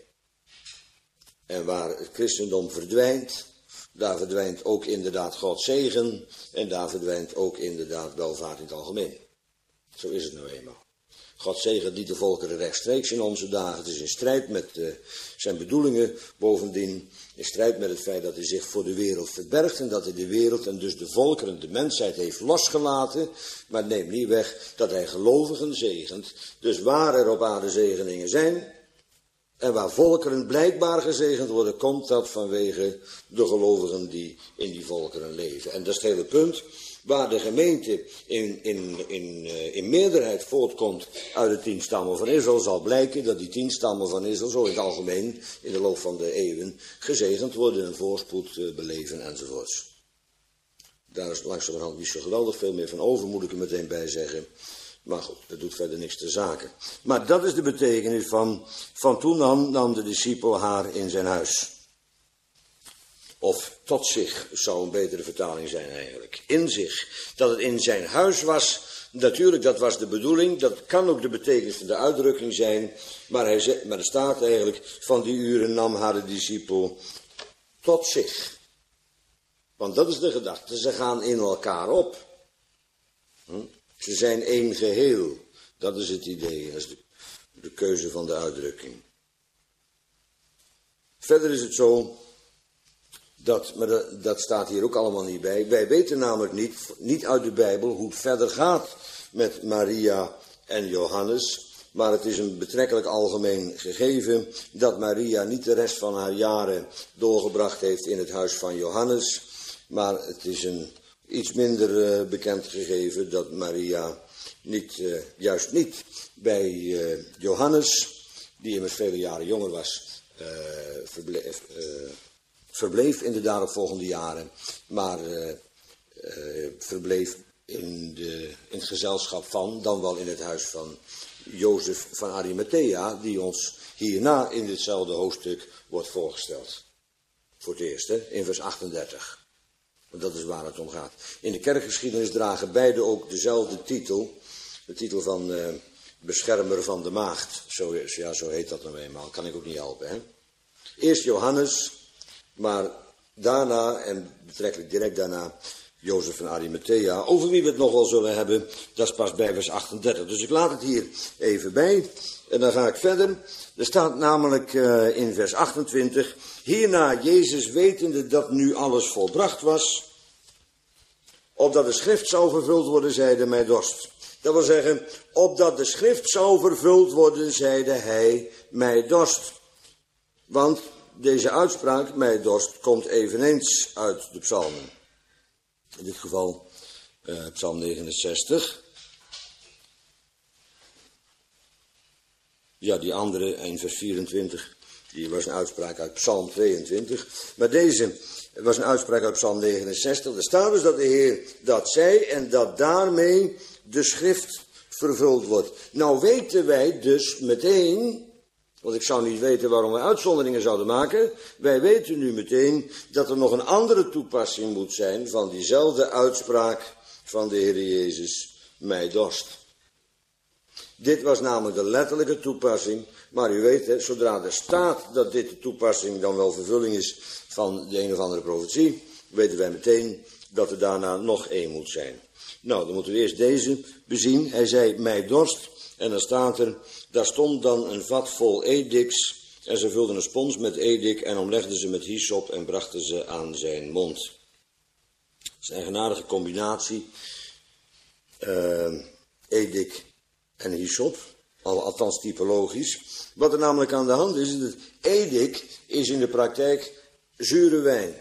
En waar het christendom verdwijnt, daar verdwijnt ook inderdaad Gods zegen en daar verdwijnt ook inderdaad welvaart in het algemeen. Zo is het nou eenmaal. God zegent niet de volkeren rechtstreeks in onze dagen. Het is in strijd met zijn bedoelingen. Bovendien in strijd met het feit dat hij zich voor de wereld verbergt. En dat hij de wereld en dus de volkeren, de mensheid heeft losgelaten. Maar het neemt niet weg dat hij gelovigen zegent. Dus waar er op aarde zegeningen zijn. En waar volkeren blijkbaar gezegend worden, komt dat vanwege de gelovigen die in die volkeren leven. En dat is het hele punt. Waar de gemeente in meerderheid voortkomt uit de 10 stammen van Israël, zal blijken dat die 10 stammen van Israël zo in het algemeen in de loop van de eeuwen gezegend worden en voorspoed beleven enzovoorts. Daar is langzamerhand niet zo geweldig veel meer van over, moet ik er meteen bij zeggen. Maar goed, dat doet verder niks ter zake. Maar dat is de betekenis van toen nam de discipel haar in zijn huis. Of tot zich zou een betere vertaling zijn eigenlijk. In zich. Dat het in zijn huis was. Natuurlijk, dat was de bedoeling. Dat kan ook de betekenis van de uitdrukking zijn. Maar er staat eigenlijk, van die uren nam haar de discipel tot zich. Want dat is de gedachte. Ze gaan in elkaar op. Ze zijn één geheel. Dat is het idee. Dat is de keuze van de uitdrukking. Verder is het zo. Maar dat staat hier ook allemaal niet bij. Wij weten namelijk niet uit de Bijbel hoe het verder gaat met Maria en Johannes. Maar het is een betrekkelijk algemeen gegeven dat Maria niet de rest van haar jaren doorgebracht heeft in het huis van Johannes. Maar het is een iets minder bekend gegeven dat Maria juist niet bij Johannes, die immers vele jaren jonger was, verbleef in de daaropvolgende jaren, maar verbleef in het gezelschap van, dan wel in het huis van Jozef van Arimathea, die ons hierna in ditzelfde hoofdstuk wordt voorgesteld. Voor het eerst, hè, in vers 38. Want dat is waar het om gaat. In de kerkgeschiedenis dragen beide ook dezelfde titel, de titel van beschermer van de maagd. Zo heet dat nou eenmaal, kan ik ook niet helpen, hè. Eerst Johannes, maar daarna, en betrekkelijk direct daarna, Jozef van Arimathea, over wie we het nog wel zullen hebben, dat is pas bij vers 38. Dus ik laat het hier even bij. En dan ga ik verder. Er staat namelijk in vers 28. Hierna Jezus wetende dat nu alles volbracht was, opdat de schrift zou vervuld worden, zeide mij dorst. Dat wil zeggen, opdat de schrift zou vervuld worden, zeide hij mij dorst. Want deze uitspraak, mij dorst, komt eveneens uit de psalmen. In dit geval psalm 69. Ja, die andere, in vers 24, die was een uitspraak uit psalm 22. Maar deze was een uitspraak uit psalm 69. Er staat dus dat de Heer dat zei en dat daarmee de schrift vervuld wordt. Nou weten wij dus meteen, want ik zou niet weten waarom we uitzonderingen zouden maken. Wij weten nu meteen dat er nog een andere toepassing moet zijn van diezelfde uitspraak van de Heer Jezus, mij dorst. Dit was namelijk de letterlijke toepassing, maar u weet, zodra er staat dat dit de toepassing dan wel vervulling is van de een of andere profetie, weten wij meteen dat er daarna nog één moet zijn. Nou, dan moeten we eerst deze bezien. Hij zei, mij dorst, en dan staat er, daar stond dan een vat vol edix, en ze vulden een spons met edik en omlegden ze met hyssop en brachten ze aan zijn mond. Dat is een eigenaardige combinatie, edik en hyssop, althans typologisch. Wat er namelijk aan de hand is, dat edik is in de praktijk zure wijn.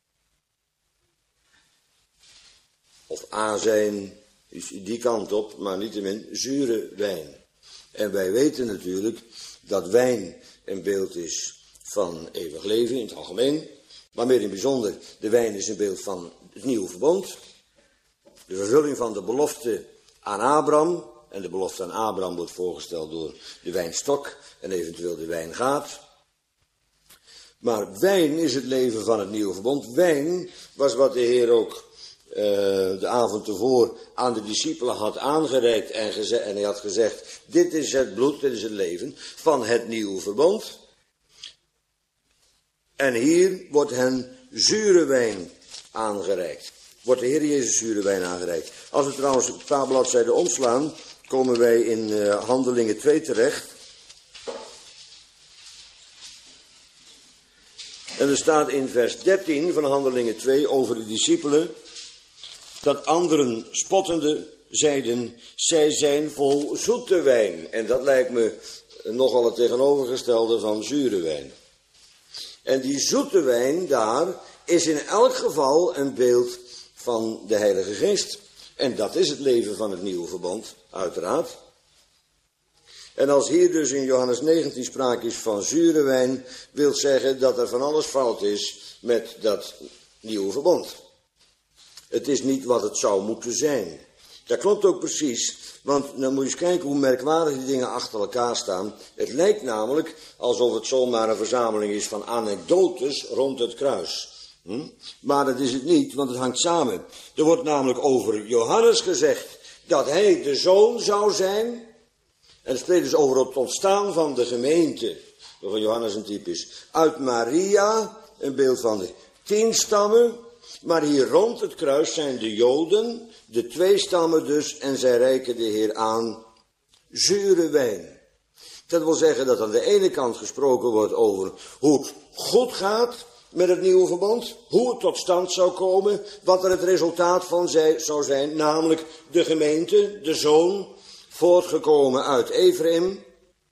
Of azijn, is die kant op, maar niettemin zure wijn. En wij weten natuurlijk dat wijn een beeld is van eeuwig leven in het algemeen. Maar meer in het bijzonder, de wijn is een beeld van het nieuwe verbond. De vervulling van de belofte aan Abraham. En de belofte aan Abraham wordt voorgesteld door de wijnstok en eventueel de wijngaard. Maar wijn is het leven van het nieuwe verbond. Wijn was wat de Heer ook de avond tevoren aan de discipelen had aangereikt en hij had gezegd, dit is het bloed, dit is het leven van het nieuwe verbond. En hier wordt hen zure wijn aangereikt. Wordt de Heer Jezus zure wijn aangereikt. Als we trouwens een paar bladzijden omslaan, komen wij in Handelingen 2 terecht. En er staat in vers 13 van Handelingen 2 over de discipelen, dat anderen spottende zeiden, zij zijn vol zoete wijn. En dat lijkt me nogal het tegenovergestelde van zure wijn. En die zoete wijn daar is in elk geval een beeld van de Heilige Geest. En dat is het leven van het nieuwe verbond, uiteraard. En als hier dus in Johannes 19 sprake is van zure wijn, wil zeggen dat er van alles fout is met dat nieuwe verbond. Het is niet wat het zou moeten zijn. Dat klopt ook precies, want dan moet je eens kijken hoe merkwaardig die dingen achter elkaar staan. Het lijkt namelijk alsof het zomaar een verzameling is van anekdotes rond het kruis. Maar dat is het niet, want het hangt samen. Er wordt namelijk over Johannes gezegd dat hij de zoon zou zijn. En het spreekt dus over het ontstaan van de gemeente, waarvan Johannes een type is. Uit Maria, een beeld van de 10 stammen. Maar hier rond het kruis zijn de Joden, de 2 stammen dus, en zij reiken de Heer aan zure wijn. Dat wil zeggen dat aan de ene kant gesproken wordt over hoe het goed gaat met het nieuwe verbond, hoe het tot stand zou komen, wat er het resultaat van zou zijn, namelijk de gemeente, de zoon, voortgekomen uit Ephraim.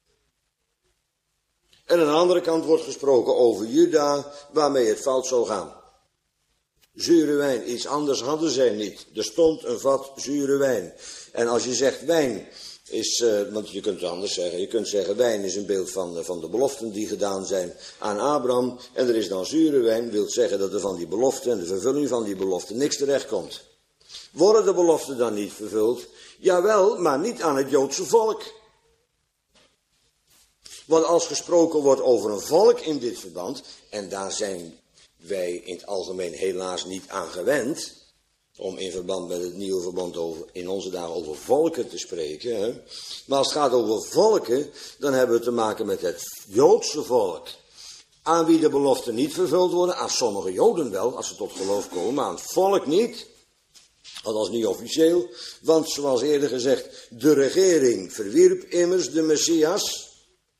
En aan de andere kant wordt gesproken over Juda, waarmee het fout zou gaan. Zure wijn, iets anders hadden zij niet. Er stond een vat zure wijn. En als je zegt wijn is, want je kunt het anders zeggen, je kunt zeggen wijn is een beeld van de beloften die gedaan zijn aan Abraham. En er is dan zure wijn, wil zeggen dat er van die beloften en de vervulling van die beloften niks terechtkomt. Worden de beloften dan niet vervuld? Jawel, maar niet aan het Joodse volk. Want als gesproken wordt over een volk in dit verband, en daar zijn wij in het algemeen helaas niet aan gewend, om in verband met het nieuwe verband in onze dagen over volken te spreken. Hè? Maar als het gaat over volken, dan hebben we te maken met het Joodse volk. Aan wie de beloften niet vervuld worden, aan sommige Joden wel, als ze tot geloof komen, maar aan het volk niet. Althans niet officieel, want zoals eerder gezegd, de regering verwierp immers de Messias.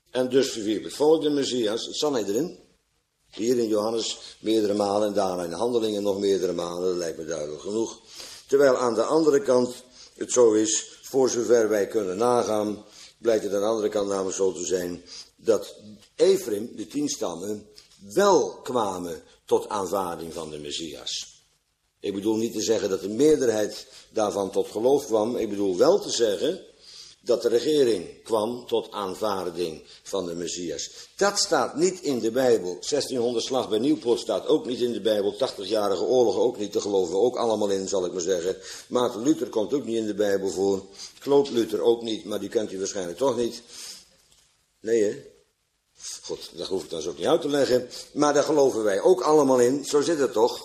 En dus verwierp het volk de Messias. Het staat niet erin. Hier in Johannes meerdere malen en daarna in de Handelingen nog meerdere malen. Dat lijkt me duidelijk genoeg. Terwijl aan de andere kant het zo is, voor zover wij kunnen nagaan, blijkt het aan de andere kant namelijk zo te zijn, dat Efraim, de 10 stammen, wel kwamen tot aanvaarding van de Messias. Ik bedoel niet te zeggen dat de meerderheid daarvan tot geloof kwam. Ik bedoel wel te zeggen dat de regering kwam tot aanvaarding van de Messias. Dat staat niet in de Bijbel. 1600 slag bij Nieuwpoort staat ook niet in de Bijbel. 80-jarige oorlog ook niet, te geloven we ook allemaal in, zal ik maar zeggen. Maarten Luther komt ook niet in de Bijbel voor. Kloot Luther ook niet, maar die kent u waarschijnlijk toch niet. Nee, hè? Goed, dat hoef ik dan zo ook niet uit te leggen. Maar daar geloven wij ook allemaal in. Zo zit het toch?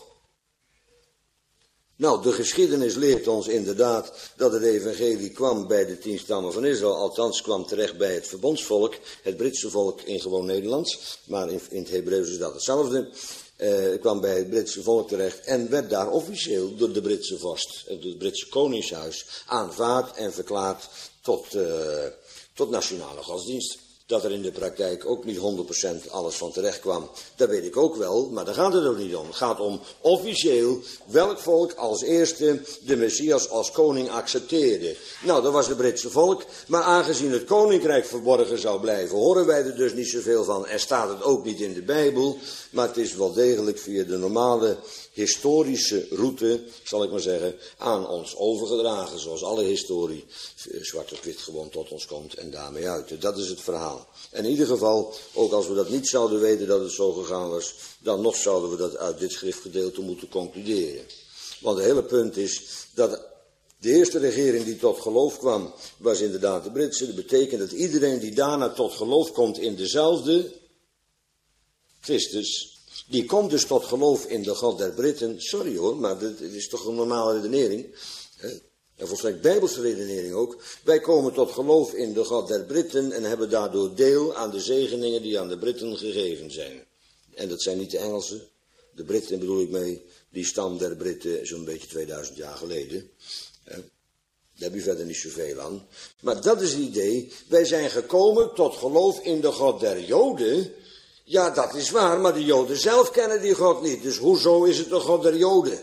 Nou, de geschiedenis leert ons inderdaad dat het evangelie kwam bij de 10 stammen van Israël. Althans kwam terecht bij het verbondsvolk, het Britse volk in gewoon Nederlands. Maar in het Hebreeuws is dat hetzelfde. Het kwam bij het Britse volk terecht en werd daar officieel door de Britse vorst, het Britse koningshuis, aanvaard en verklaard tot nationale godsdienst. Dat er in de praktijk ook niet 100% alles van terecht kwam, dat weet ik ook wel, maar daar gaat het ook niet om. Het gaat om officieel welk volk als eerste de Messias als koning accepteerde. Nou, dat was het Britse volk, maar aangezien het koninkrijk verborgen zou blijven, horen wij er dus niet zoveel van en staat het ook niet in de Bijbel, maar het is wel degelijk via de normale historische route, zal ik maar zeggen, aan ons overgedragen, zoals alle historie zwart op wit gewoon tot ons komt en daarmee uit. Dat is het verhaal. En in ieder geval, ook als we dat niet zouden weten dat het zo gegaan was, dan nog zouden we dat uit dit schriftgedeelte moeten concluderen. Want het hele punt is dat de eerste regering die tot geloof kwam, was inderdaad de Britse. Dat betekent dat iedereen die daarna tot geloof komt in dezelfde Christus, die komt dus tot geloof in de God der Britten. Sorry hoor, maar dit is toch een normale redenering. En volstrekt bijbelse redenering ook. Wij komen tot geloof in de God der Britten en hebben daardoor deel aan de zegeningen die aan de Britten gegeven zijn. En dat zijn niet de Engelsen. De Britten bedoel ik mee, die stam der Britten zo'n beetje 2000 jaar geleden. Daar heb je verder niet zoveel aan. Maar dat is het idee. Wij zijn gekomen tot geloof in de God der Joden. Ja, dat is waar, maar de Joden zelf kennen die God niet. Dus hoezo is het de God der Joden?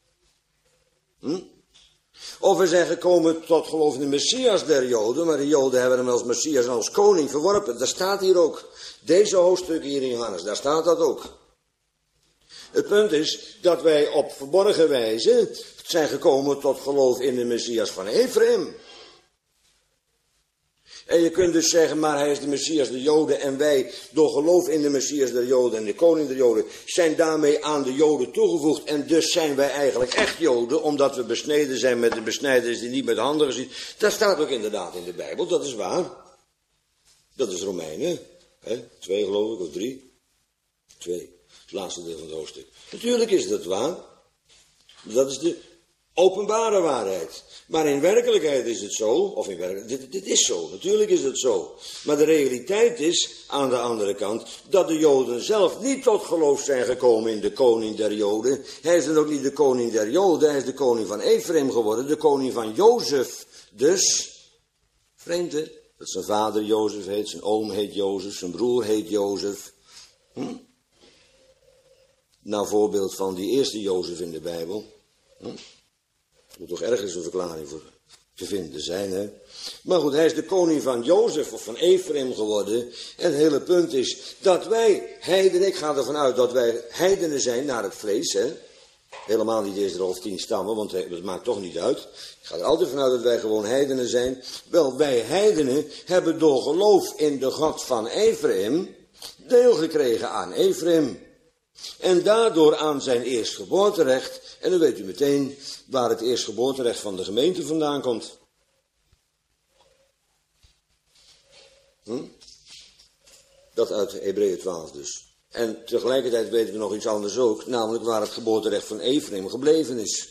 Of we zijn gekomen tot geloof in de Messias der Joden, maar de Joden hebben hem als Messias en als koning verworpen. Dat staat hier ook. Deze hoofdstukken hier in Johannes, daar staat dat ook. Het punt is dat wij op verborgen wijze zijn gekomen tot geloof in de Messias van Efraim. En je kunt dus zeggen, maar hij is de Messias der Joden en wij door geloof in de Messias der Joden en de koning der Joden zijn daarmee aan de Joden toegevoegd. En dus zijn wij eigenlijk echt Joden, omdat we besneden zijn met de besnijdenis die niet met handen gezien. Dat staat ook inderdaad in de Bijbel, dat is waar. Dat is Romeinen, 2 geloof ik, of 3. 2, het laatste deel van het hoofdstuk. Natuurlijk is dat waar. Dat is de openbare waarheid. Maar in werkelijkheid is het zo, of in werkelijkheid, dit is zo, natuurlijk is het zo. Maar de realiteit is, aan de andere kant, dat de Joden zelf niet tot geloof zijn gekomen in de koning der Joden. Hij is dan ook niet de koning der Joden, hij is de koning van Efraim geworden, de koning van Jozef. Dus, vreemde, dat zijn vader Jozef heet, zijn oom heet Jozef, zijn broer heet Jozef. Nou, voorbeeld van die eerste Jozef in de Bijbel. Er moet toch ergens een verklaring voor te vinden zijn, hè? Maar goed, hij is de koning van Jozef of van Efraim geworden. En het hele punt is dat wij heidenen, ik ga ervan uit dat wij heidenen zijn naar het vlees, hè? Helemaal niet Israël of 10 stammen, want dat maakt toch niet uit. Ik ga er altijd vanuit dat wij gewoon heidenen zijn. Wel, wij heidenen hebben door geloof in de God van Efraim deel gekregen aan Efraim. En daardoor aan zijn eerstgeboorterecht. En dan weet u meteen waar het eerstgeboorterecht van de gemeente vandaan komt. Dat uit Hebreeën 12 dus. En tegelijkertijd weten we nog iets anders ook. Namelijk waar het geboorterecht van Efraim gebleven is.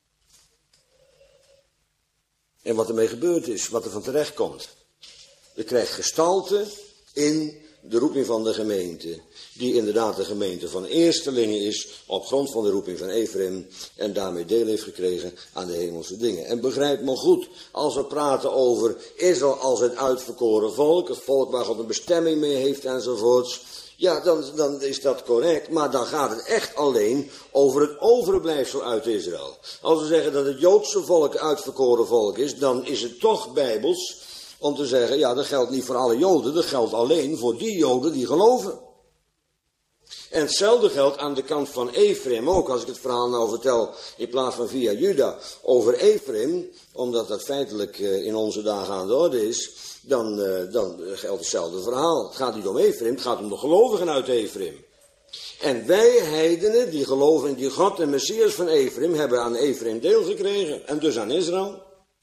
En wat ermee gebeurd is. Wat er van terecht komt. Het krijgt gestalte in de roeping van de gemeente, die inderdaad de gemeente van eerstelingen is, op grond van de roeping van Ephraim, en daarmee deel heeft gekregen aan de hemelse dingen. En begrijp me goed, als we praten over Israël als het uitverkoren volk, het volk waar God een bestemming mee heeft enzovoorts, ja, dan is dat correct, maar dan gaat het echt alleen over het overblijfsel uit Israël. Als we zeggen dat het Joodse volk uitverkoren volk is, dan is het toch bijbels om te zeggen, ja, dat geldt niet voor alle Joden, dat geldt alleen voor die Joden die geloven. En hetzelfde geldt aan de kant van Ephraim ook, als ik het verhaal nou vertel in plaats van via Juda over Ephraim, omdat dat feitelijk in onze dagen aan de orde is, dan geldt hetzelfde verhaal. Het gaat niet om Ephraim, het gaat om de gelovigen uit Ephraim. En wij heidenen, die geloven in die God en Messias van Ephraim, hebben aan Ephraim deel gekregen en dus aan Israël.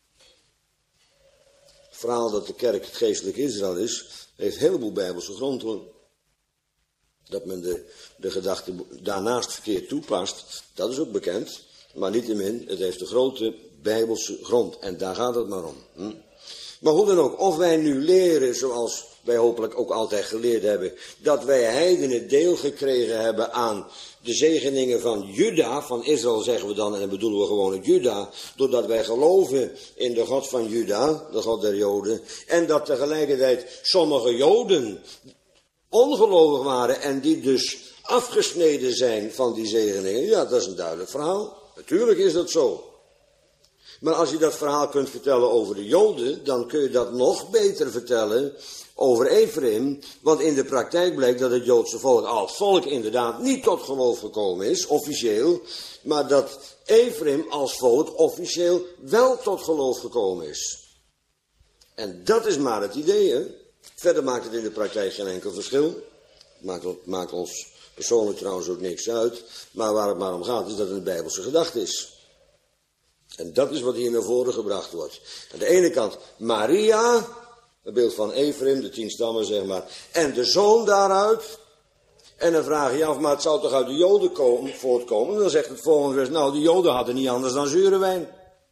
Het verhaal dat de kerk het geestelijk Israël is, heeft een heleboel bijbelse grond hoor. Dat men de gedachte daarnaast verkeerd toepast, dat is ook bekend. Maar niettemin, het heeft een grote bijbelse grond. En daar gaat het maar om. Maar hoe dan ook, of wij nu leren, zoals wij hopelijk ook altijd geleerd hebben, dat wij heidenen deel gekregen hebben aan de zegeningen van Juda, van Israël zeggen we dan, en dan bedoelen we gewoon het Juda, doordat wij geloven in de God van Juda, de God der Joden, en dat tegelijkertijd sommige Joden ongelovig waren en die dus afgesneden zijn van die zegeningen, ja, dat is een duidelijk verhaal. Natuurlijk is dat zo. Maar als je dat verhaal kunt vertellen over de Joden, dan kun je dat nog beter vertellen over Ephraim, want in de praktijk blijkt dat het Joodse volk als volk inderdaad niet tot geloof gekomen is, officieel, maar dat Ephraim als volk officieel wel tot geloof gekomen is. En dat is maar het idee, hè. Verder maakt het in de praktijk geen enkel verschil. Het maakt ons persoonlijk trouwens ook niks uit, maar waar het maar om gaat is dat het een bijbelse gedachte is. En dat is wat hier naar voren gebracht wordt. Aan de ene kant Maria, een beeld van Ephraim, de 10 stammen zeg maar, en de zoon daaruit. En dan vraag je je af, maar het zou toch uit de Joden voortkomen? En dan zegt het volgende vers, nou, de Joden hadden niet anders dan zure wijn.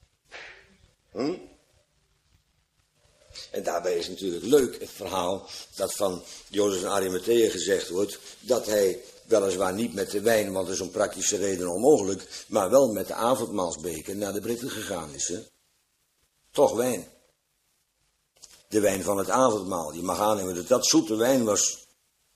En daarbij is natuurlijk leuk het verhaal dat van Jozef van Arimathea gezegd wordt, dat hij weliswaar niet met de wijn, want dat is om praktische reden onmogelijk, maar wel met de avondmaalsbeker naar de Britten gegaan is. Hè? Toch wijn. De wijn van het avondmaal. Je mag aannemen dat dat zoete wijn was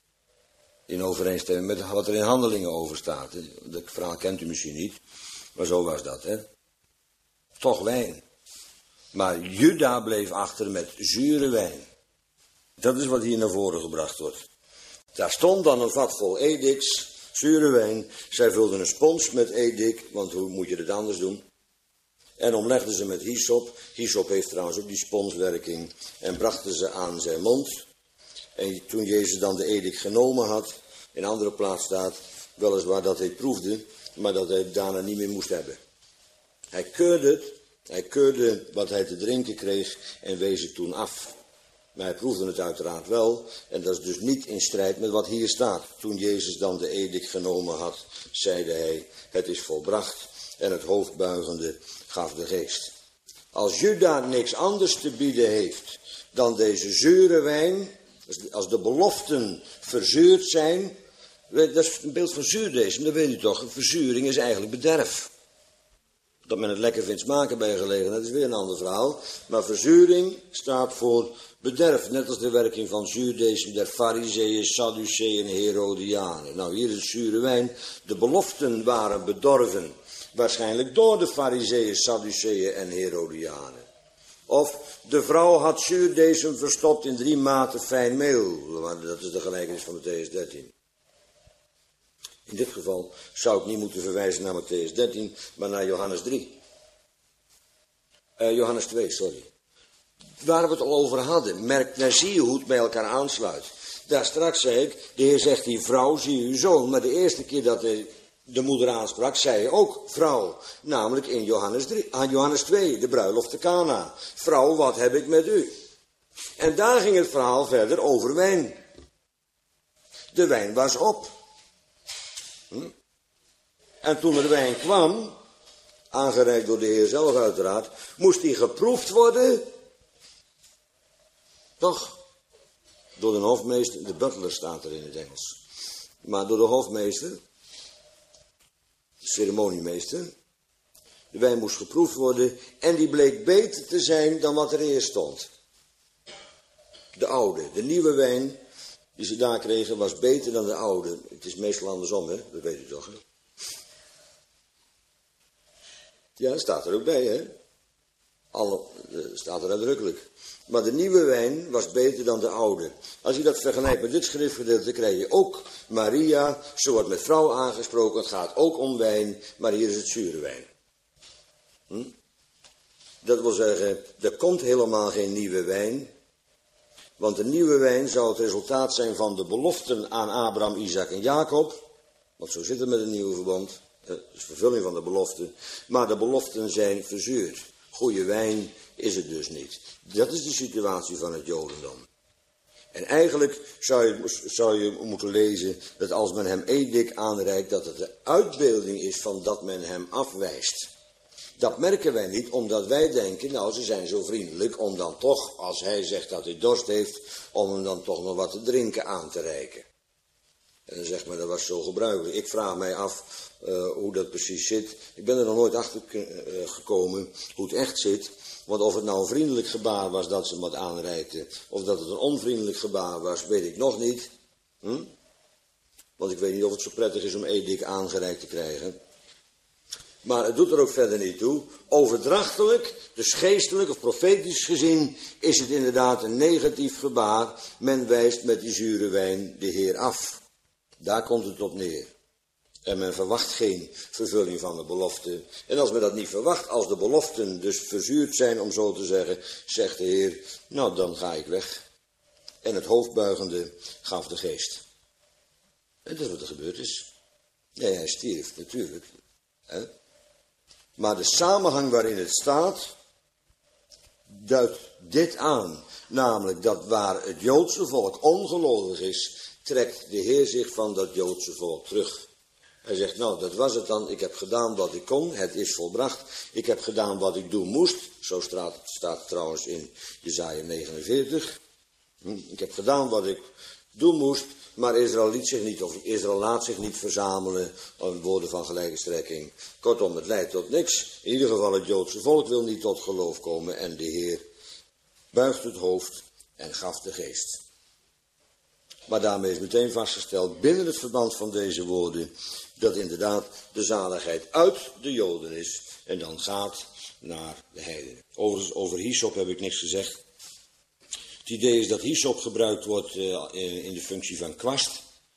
in overeenstemming met wat er in Handelingen over staat. Hè? Dat verhaal kent u misschien niet, maar zo was dat. Hè? Toch wijn. Maar Juda bleef achter met zure wijn. Dat is wat hier naar voren gebracht wordt. Daar stond dan een vat vol edix, zure wijn. Zij vulden een spons met edik, want hoe moet je het anders doen? En omlegden ze met hyssop. Hyssop heeft trouwens ook die sponswerking. En brachten ze aan zijn mond. En toen Jezus dan de edik genomen had, in een andere plaats staat, weliswaar dat hij proefde, maar dat hij het daarna niet meer moest hebben. Hij keurde het. Hij keurde wat hij te drinken kreeg en wees het toen af. Maar hij proefde het uiteraard wel. En dat is dus niet in strijd met wat hier staat. Toen Jezus dan de edik genomen had, zeide hij, het is volbracht. En het hoofd buigende gaf de geest. Als Juda niks anders te bieden heeft dan deze zure wijn, als de beloften verzuurd zijn, dat is een beeld van zuurdeesem, dat weet u toch. Verzuring is eigenlijk bederf. Dat men het lekker vindt smaken bij een gelegenheid is weer een ander verhaal. Maar verzuring staat voor bederf. Net als de werking van zuurdesem der Farizeeën, Sadduceeën en Herodianen. Nou, hier is het zure wijn. De beloften waren bedorven. Waarschijnlijk door de Farizeeën, Sadduceeën en Herodianen. Of de vrouw had zuurdesem verstopt in 3 maten fijn meel. Dat is de gelijkenis van Mattheüs 13. In dit geval zou ik niet moeten verwijzen naar Mattheüs 13, maar naar Johannes 3. Johannes 2, sorry. Waar we het al over hadden. Merk, nou zie je hoe het bij elkaar aansluit. Daar straks zei ik, de Heer zegt die vrouw, zie uw zoon. Maar de eerste keer dat hij de moeder aansprak, zei hij ook vrouw. Namelijk in Johannes 2, de bruiloft te Cana. Vrouw, wat heb ik met u? En daar ging het verhaal verder over wijn. De wijn was op. En toen er wijn kwam, aangereikt door de Heer zelf uiteraard, moest die geproefd worden. Toch? Door de hofmeester, de butler staat er in het Engels. Maar door de hofmeester, de ceremoniemeester. De wijn moest geproefd worden en die bleek beter te zijn dan wat er eerst stond. De oude, de nieuwe wijn die ze daar kregen was beter dan de oude. Het is meestal andersom, hè? Dat weet u toch, hè? Ja, dat staat er ook bij, hè? Staat er uitdrukkelijk. Maar de nieuwe wijn was beter dan de oude. Als je dat vergelijkt met dit schriftgedeelte, krijg je ook Maria. Ze wordt met vrouw aangesproken, het gaat ook om wijn, maar hier is het zure wijn. Dat wil zeggen, er komt helemaal geen nieuwe wijn. Want de nieuwe wijn zou het resultaat zijn van de beloften aan Abraham, Isaac en Jacob. Want zo zit het met het nieuwe verbond. Dat is vervulling van de beloften. Maar de beloften zijn verzuurd. Goede wijn is het dus niet. Dat is de situatie van het Jodendom. En eigenlijk zou je moeten lezen dat als men hem edik aanreikt, dat het de uitbeelding is van dat men hem afwijst. Dat merken wij niet, omdat wij denken, nou, ze zijn zo vriendelijk om dan toch, als hij zegt dat hij dorst heeft, om hem dan toch nog wat te drinken aan te reiken. En dan zegt men, dat was zo gebruikelijk. Ik vraag mij af hoe dat precies zit. Ik ben er nog nooit achter gekomen hoe het echt zit. Want of het nou een vriendelijk gebaar was dat ze hem wat aanreikten, of dat het een onvriendelijk gebaar was, weet ik nog niet. Want ik weet niet of het zo prettig is om edik aangereikt te krijgen. Maar het doet er ook verder niet toe. Overdrachtelijk, dus geestelijk of profetisch gezien, is het inderdaad een negatief gebaar. Men wijst met die zure wijn de Heer af. Daar komt het op neer. En men verwacht geen vervulling van de belofte. En als men dat niet verwacht, als de beloften dus verzuurd zijn, om zo te zeggen, zegt de Heer, nou dan ga ik weg. En het hoofdbuigende gaf de geest. En dat is wat er gebeurd is. Nee, hij stierf natuurlijk. Maar de samenhang waarin het staat, duidt dit aan. Namelijk dat waar het Joodse volk ongelovig is, trekt de Heer zich van dat Joodse volk terug. Hij zegt, nou, dat was het dan. Ik heb gedaan wat ik kon. Het is volbracht. Ik heb gedaan wat ik doen moest. Zo staat het trouwens in Jesaja 49. Ik heb gedaan wat ik doen moest. Maar Israël laat zich niet verzamelen om woorden van gelijke strekking. Kortom, het leidt tot niks. In ieder geval, het Joodse volk wil niet tot geloof komen. En de Heer buigt het hoofd en gaf de geest. Maar daarmee is meteen vastgesteld binnen het verband van deze woorden, dat inderdaad de zaligheid uit de Joden is en dan gaat naar de heidenen. Overigens, over hyssop heb ik niks gezegd. Het idee is dat hyssop gebruikt wordt in de functie van kwast.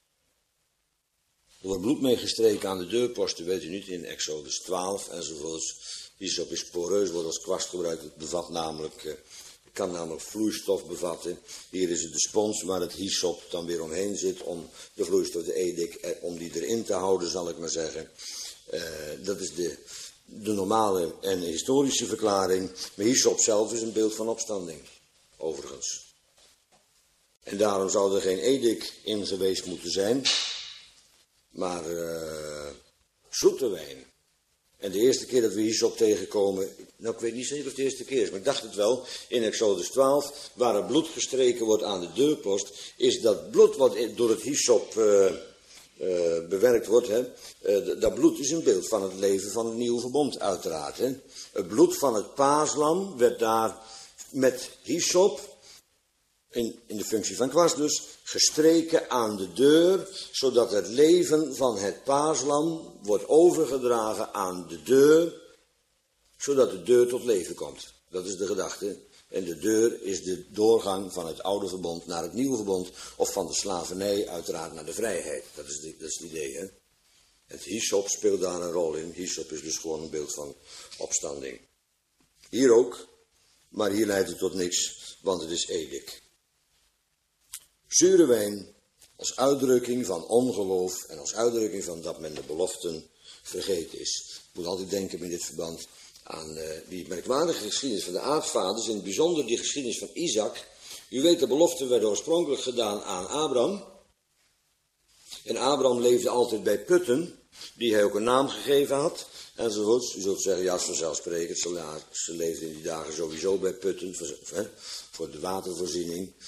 Er wordt bloed mee gestreken aan de deurposten, weet u niet, in Exodus 12 enzovoorts. Hyssop is poreus, wordt als kwast gebruikt. Het bevat namelijk, kan namelijk vloeistof bevatten. Hier is het de spons waar het hyssop dan weer omheen zit om de vloeistof, de edik, om die erin te houden, zal ik maar zeggen. Dat is de normale en historische verklaring. Maar hyssop zelf is een beeld van opstanding, overigens. En daarom zou er geen edik in geweest moeten zijn, maar zoete wijn. En de eerste keer dat we hyssop tegenkomen, nou ik weet niet zeker of het de eerste keer is, maar ik dacht het wel, in Exodus 12, waar het bloed gestreken wordt aan de deurpost, is dat bloed wat door het hyssop bewerkt wordt, dat bloed is een beeld van het leven van het nieuwe verbond uiteraard. Het bloed van het paaslam werd daar met hyssop, in de functie van kwast dus, gestreken aan de deur, zodat het leven van het paaslam wordt overgedragen aan de deur, zodat de deur tot leven komt. Dat is de gedachte. En de deur is de doorgang van het oude verbond naar het nieuwe verbond, of van de slavernij uiteraard naar de vrijheid. Dat is het idee, hè. Het hyssop speelt daar een rol in. Hyssop is dus gewoon een beeld van opstanding. Hier ook, maar hier leidt het tot niks, want het is edik. Zure wijn als uitdrukking van ongeloof en als uitdrukking van dat men de beloften vergeten is. Ik moet altijd denken in dit verband aan die merkwaardige geschiedenis van de aartsvaders, in het bijzonder die geschiedenis van Isaac. U weet, de belofte werd oorspronkelijk gedaan aan Abraham. En Abraham leefde altijd bij putten, die hij ook een naam gegeven had. Enzovoorts. U zult zeggen, ja, vanzelfsprekend, ze leefden in die dagen sowieso bij putten, voor de watervoorziening.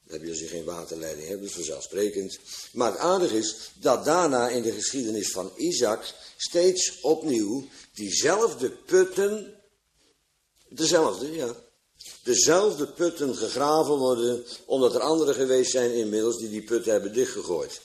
Dan heb je als je geen waterleiding hebt, dus vanzelfsprekend. Maar het aardige is dat daarna in de geschiedenis van Isaac steeds opnieuw diezelfde putten, dezelfde putten gegraven worden, omdat er anderen geweest zijn inmiddels die putten hebben dichtgegooid.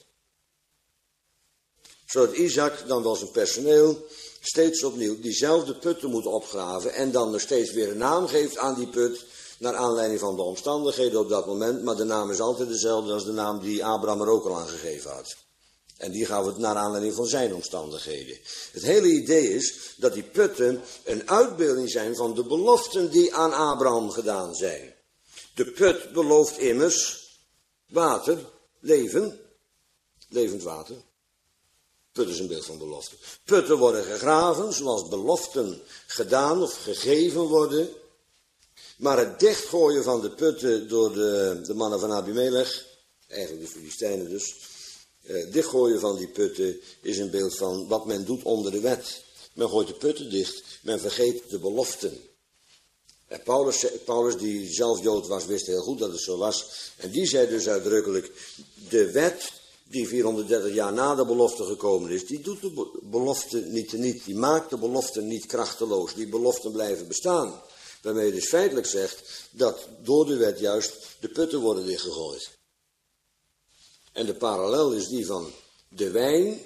Zodat Isaac dan wel zijn personeel steeds opnieuw diezelfde putten moet opgraven en dan nog steeds weer een naam geeft aan die put, naar aanleiding van de omstandigheden op dat moment, maar de naam is altijd dezelfde als de naam die Abraham er ook al aan gegeven had. En die gaven het naar aanleiding van zijn omstandigheden. Het hele idee is dat die putten een uitbeelding zijn van de beloften die aan Abraham gedaan zijn. De put belooft immers water, leven, levend water. Put is een beeld van belofte. Putten worden gegraven, zoals beloften gedaan of gegeven worden. Maar het dichtgooien van de putten door de mannen van Abimelech, eigenlijk de Filistijnen dus, dichtgooien van die putten is een beeld van wat men doet onder de wet. Men gooit de putten dicht, men vergeet de beloften. En Paulus, die zelf Jood was, wist heel goed dat het zo was. En die zei dus uitdrukkelijk, de wet die 430 jaar na de belofte gekomen is, die doet de belofte niet teniet. Die maakt de belofte niet krachteloos. Die beloften blijven bestaan. Waarmee je dus feitelijk zegt dat door de wet juist de putten worden dichtgegooid. En de parallel is die van de wijn.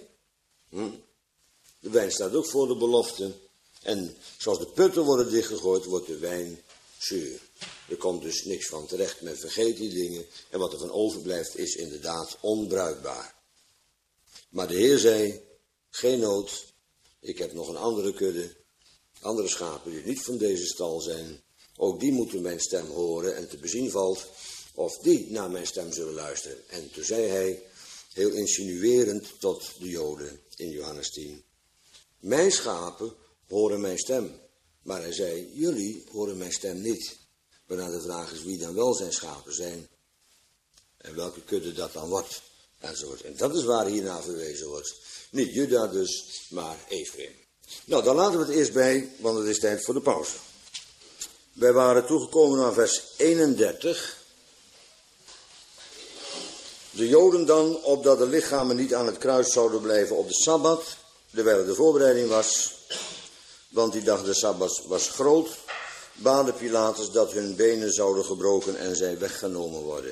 De wijn staat ook voor de belofte. En zoals de putten worden dichtgegooid, wordt de wijn zuur. Er komt dus niks van terecht. Men vergeet die dingen. En wat er van overblijft is inderdaad onbruikbaar. Maar de Heer zei, geen nood. Ik heb nog een andere kudde. Andere schapen die niet van deze stal zijn. Ook die moeten mijn stem horen. En te bezien valt of die naar mijn stem zullen luisteren. En toen zei hij, heel insinuerend tot de Joden in Johannes 10. Mijn schapen horen mijn stem. Maar hij zei, jullie horen mijn stem niet. Waarna de vraag is wie dan wel zijn schapen zijn. En welke kudde dat dan wordt. Enzovoort. En dat is waar hierna verwezen wordt. Niet Juda dus, maar Ephraim. Nou, dan laten we het eerst bij, want het is tijd voor de pauze. Wij waren toegekomen aan vers 31. De Joden dan, opdat de lichamen niet aan het kruis zouden blijven op de Sabbat, terwijl het de voorbereiding was, want die dag de Sabbat was groot, baden Pilatus dat hun benen zouden gebroken en zij weggenomen worden.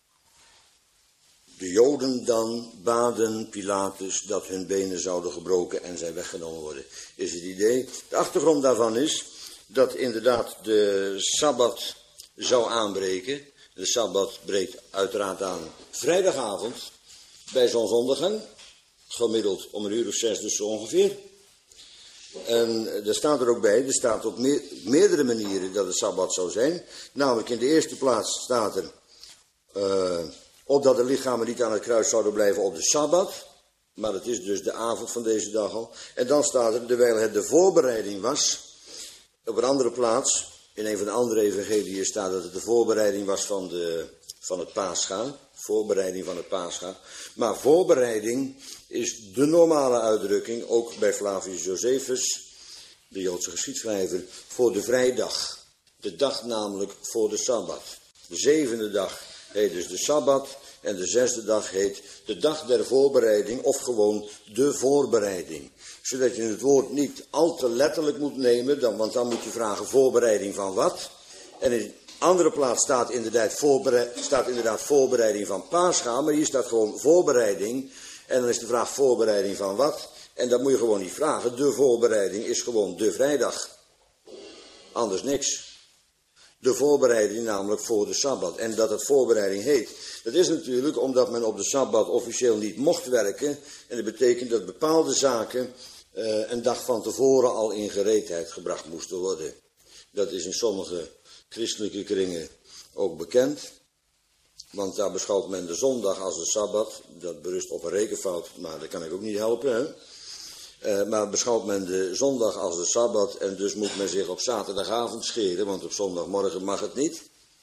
De Joden dan baden Pilatus dat hun benen zouden gebroken en zij weggenomen worden. Is het idee? De achtergrond daarvan is dat inderdaad de Sabbat zou aanbreken. De Sabbat breekt uiteraard aan vrijdagavond bij zonsondergang. Gemiddeld om 6:00 dus zo ongeveer. En er staat er ook bij, er staat op meerdere manieren dat het Sabbat zou zijn. Namelijk in de eerste plaats staat er, opdat de lichamen niet aan het kruis zouden blijven op de Sabbat. Maar het is dus de avond van deze dag al. En dan staat er, terwijl het de voorbereiding was. Op een andere plaats, in een van de andere evangeliën staat dat het de voorbereiding was van het Pascha. Voorbereiding van het Pascha. Maar voorbereiding is de normale uitdrukking, ook bij Flavius Josephus, de Joodse geschiedschrijver, voor de vrijdag. De dag namelijk voor de Sabbat. De 7e dag heet dus de Sabbat en de 6e dag heet de dag der voorbereiding of gewoon de voorbereiding. Zodat je het woord niet al te letterlijk moet nemen, want dan moet je vragen voorbereiding van wat. En in andere plaats staat inderdaad voorbereiding van Pascha, maar hier staat gewoon voorbereiding. En dan is de vraag voorbereiding van wat? En dat moet je gewoon niet vragen. De voorbereiding is gewoon de vrijdag. Anders niks. De voorbereiding namelijk voor de Sabbat. En dat het voorbereiding heet. Dat is natuurlijk omdat men op de Sabbat officieel niet mocht werken. En dat betekent dat bepaalde zaken een dag van tevoren al in gereedheid gebracht moesten worden. Dat is in sommige christelijke kringen ook bekend. Want daar beschouwt men de zondag als de Sabbat. Dat berust op een rekenfout, maar dat kan ik ook niet helpen. Hè? Maar beschouwt men de zondag als de Sabbat en dus moet men zich op zaterdagavond scheren, want op zondagmorgen mag het niet.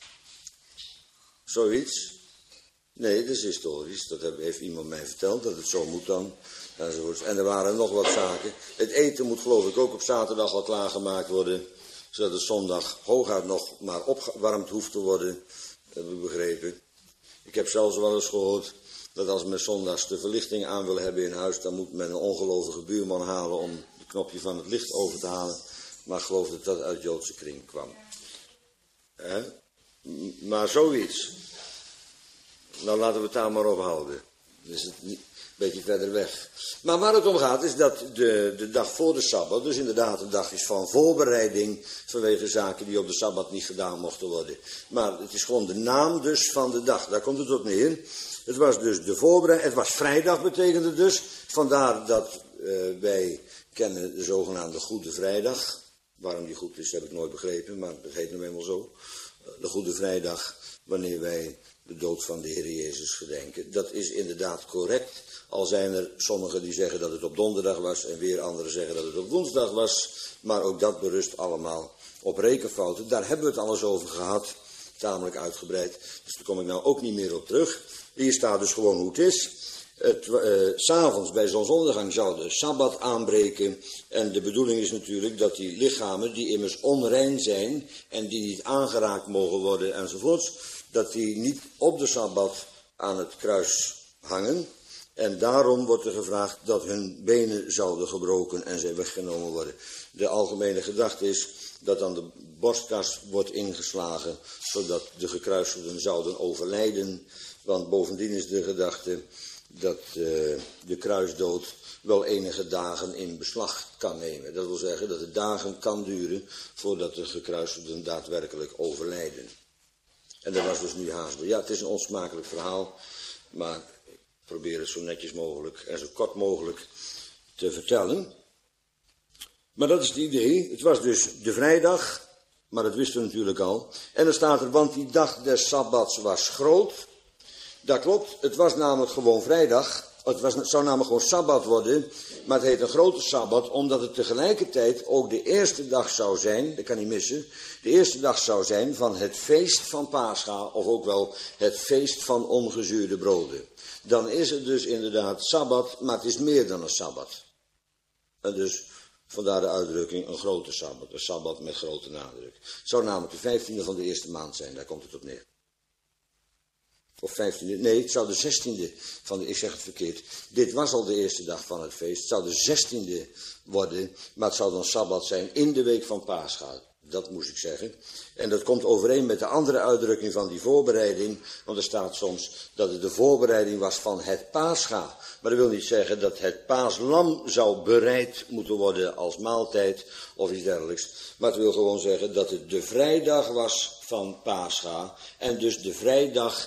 Zoiets. Nee, dat is historisch. Dat heeft iemand mij verteld, dat het zo moet dan. Enzovoorts. En er waren nog wat zaken. Het eten moet geloof ik ook op zaterdag al klaargemaakt worden, zodat het zondag hooguit nog maar opgewarmd hoeft te worden. Dat hebben we begrepen. Ik heb zelfs wel eens gehoord dat als men zondags de verlichting aan wil hebben in huis, dan moet men een ongelovige buurman halen om het knopje van het licht over te halen. Maar ik geloof dat dat uit Joodse kring kwam. Maar zoiets. Nou, laten we het daar maar op houden. Dan is het een beetje verder weg. Maar waar het om gaat is dat de dag voor de Sabbat, dus inderdaad een dag is van voorbereiding vanwege zaken die op de Sabbat niet gedaan mochten worden. Maar het is gewoon de naam dus van de dag, daar komt het op neer. Het was dus de voorbereiding, het was vrijdag betekende dus. Vandaar dat wij kennen de zogenaamde Goede Vrijdag. Waarom die goed is heb ik nooit begrepen, maar dat heet nou eenmaal zo. De Goede Vrijdag, wanneer wij de dood van de Heer Jezus gedenken. Dat is inderdaad correct. Al zijn er sommigen die zeggen dat het op donderdag was en weer anderen zeggen dat het op woensdag was. Maar ook dat berust allemaal op rekenfouten. Daar hebben we het alles over gehad, tamelijk uitgebreid. Dus daar kom ik nou ook niet meer op terug. Hier staat dus gewoon hoe het is. 's Avonds bij zonsondergang zou de Sabbat aanbreken. En de bedoeling is natuurlijk dat die lichamen die immers onrein zijn en die niet aangeraakt mogen worden enzovoorts, dat die niet op de Sabbat aan het kruis hangen. En daarom wordt er gevraagd dat hun benen zouden gebroken en zij weggenomen worden. De algemene gedachte is dat dan de borstkas wordt ingeslagen, zodat de gekruisigden zouden overlijden. Want bovendien is de gedachte dat de kruisdood wel enige dagen in beslag kan nemen. Dat wil zeggen dat het dagen kan duren voordat de gekruisigden daadwerkelijk overlijden. En dat was dus nu haast. Ja, het is een onsmakelijk verhaal, maar ik probeer het zo netjes mogelijk en zo kort mogelijk te vertellen. Maar dat is het idee. Het was dus de vrijdag, maar dat wisten we natuurlijk al. En dan staat er, want die dag des Sabbats was groot. Dat klopt, het was namelijk gewoon vrijdag. Het zou namelijk gewoon Sabbat worden, maar het heet een grote Sabbat, omdat het tegelijkertijd ook de eerste dag zou zijn, dat kan niet missen, de eerste dag zou zijn van het feest van Pascha, of ook wel het feest van ongezuurde broden. Dan is het dus inderdaad Sabbat, maar het is meer dan een Sabbat. En dus vandaar de uitdrukking een grote Sabbat, een Sabbat met grote nadruk. Het zou namelijk de 15e van de eerste maand zijn, daar komt het op neer. Of 15e, nee, het zou de 16e van de, ik zeg het verkeerd. Dit was al de eerste dag van het feest. Het zou de 16e worden, maar het zou dan Sabbat zijn in de week van Pascha. Dat moest ik zeggen. En dat komt overeen met de andere uitdrukking van die voorbereiding. Want er staat soms dat het de voorbereiding was van het Pascha. Maar dat wil niet zeggen dat het paaslam zou bereid moeten worden als maaltijd of iets dergelijks. Maar het wil gewoon zeggen dat het de vrijdag was van Pascha. En dus de vrijdag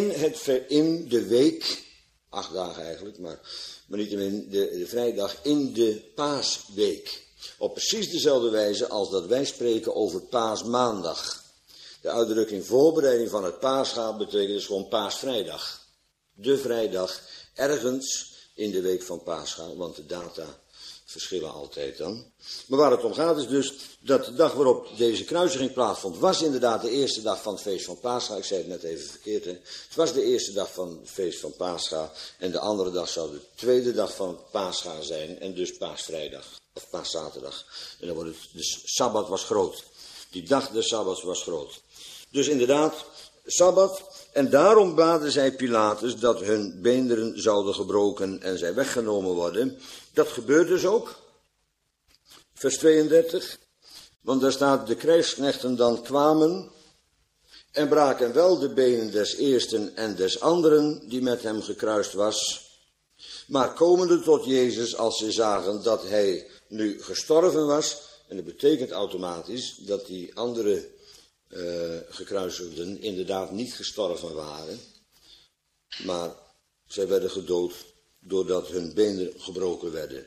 in de week, 8 dagen eigenlijk, maar niettemin de vrijdag in de paasweek. Op precies dezelfde wijze als dat wij spreken over paasmaandag. De uitdrukking voorbereiding van het Pascha betekent dus gewoon paasvrijdag. De vrijdag ergens in de week van Pascha, want de data verschillen altijd dan. Maar waar het om gaat is dus dat de dag waarop deze kruisiging plaatsvond, was inderdaad de eerste dag van het feest van Pascha. Ik zei het net even verkeerd, hè. Het was de eerste dag van het feest van Pascha en de andere dag zou de tweede dag van Pascha zijn en dus paasvrijdag of paaszaterdag. En dan wordt het, dus Sabbat was groot. Die dag des Sabbats was groot. Dus inderdaad, Sabbat. En daarom baden zij Pilatus dat hun beenderen zouden gebroken en zij weggenomen worden. Dat gebeurt dus ook. Vers 32. Want daar staat, de krijgsknechten dan kwamen en braken wel de benen des eersten en des anderen die met hem gekruist was. Maar komende tot Jezus, als ze zagen dat hij nu gestorven was, en dat betekent automatisch dat die andere gekruisigden inderdaad niet gestorven waren, maar zij werden gedood doordat hun benen gebroken werden.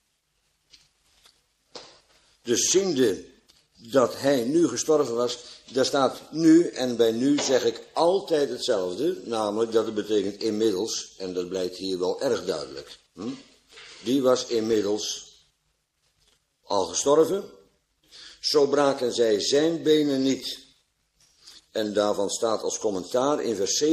Dus ziende dat hij nu gestorven was, daar staat nu, en bij nu zeg ik altijd hetzelfde, namelijk dat het betekent inmiddels, en dat blijkt hier wel erg duidelijk. Die was inmiddels al gestorven, zo braken zij zijn benen niet. En daarvan staat als commentaar in vers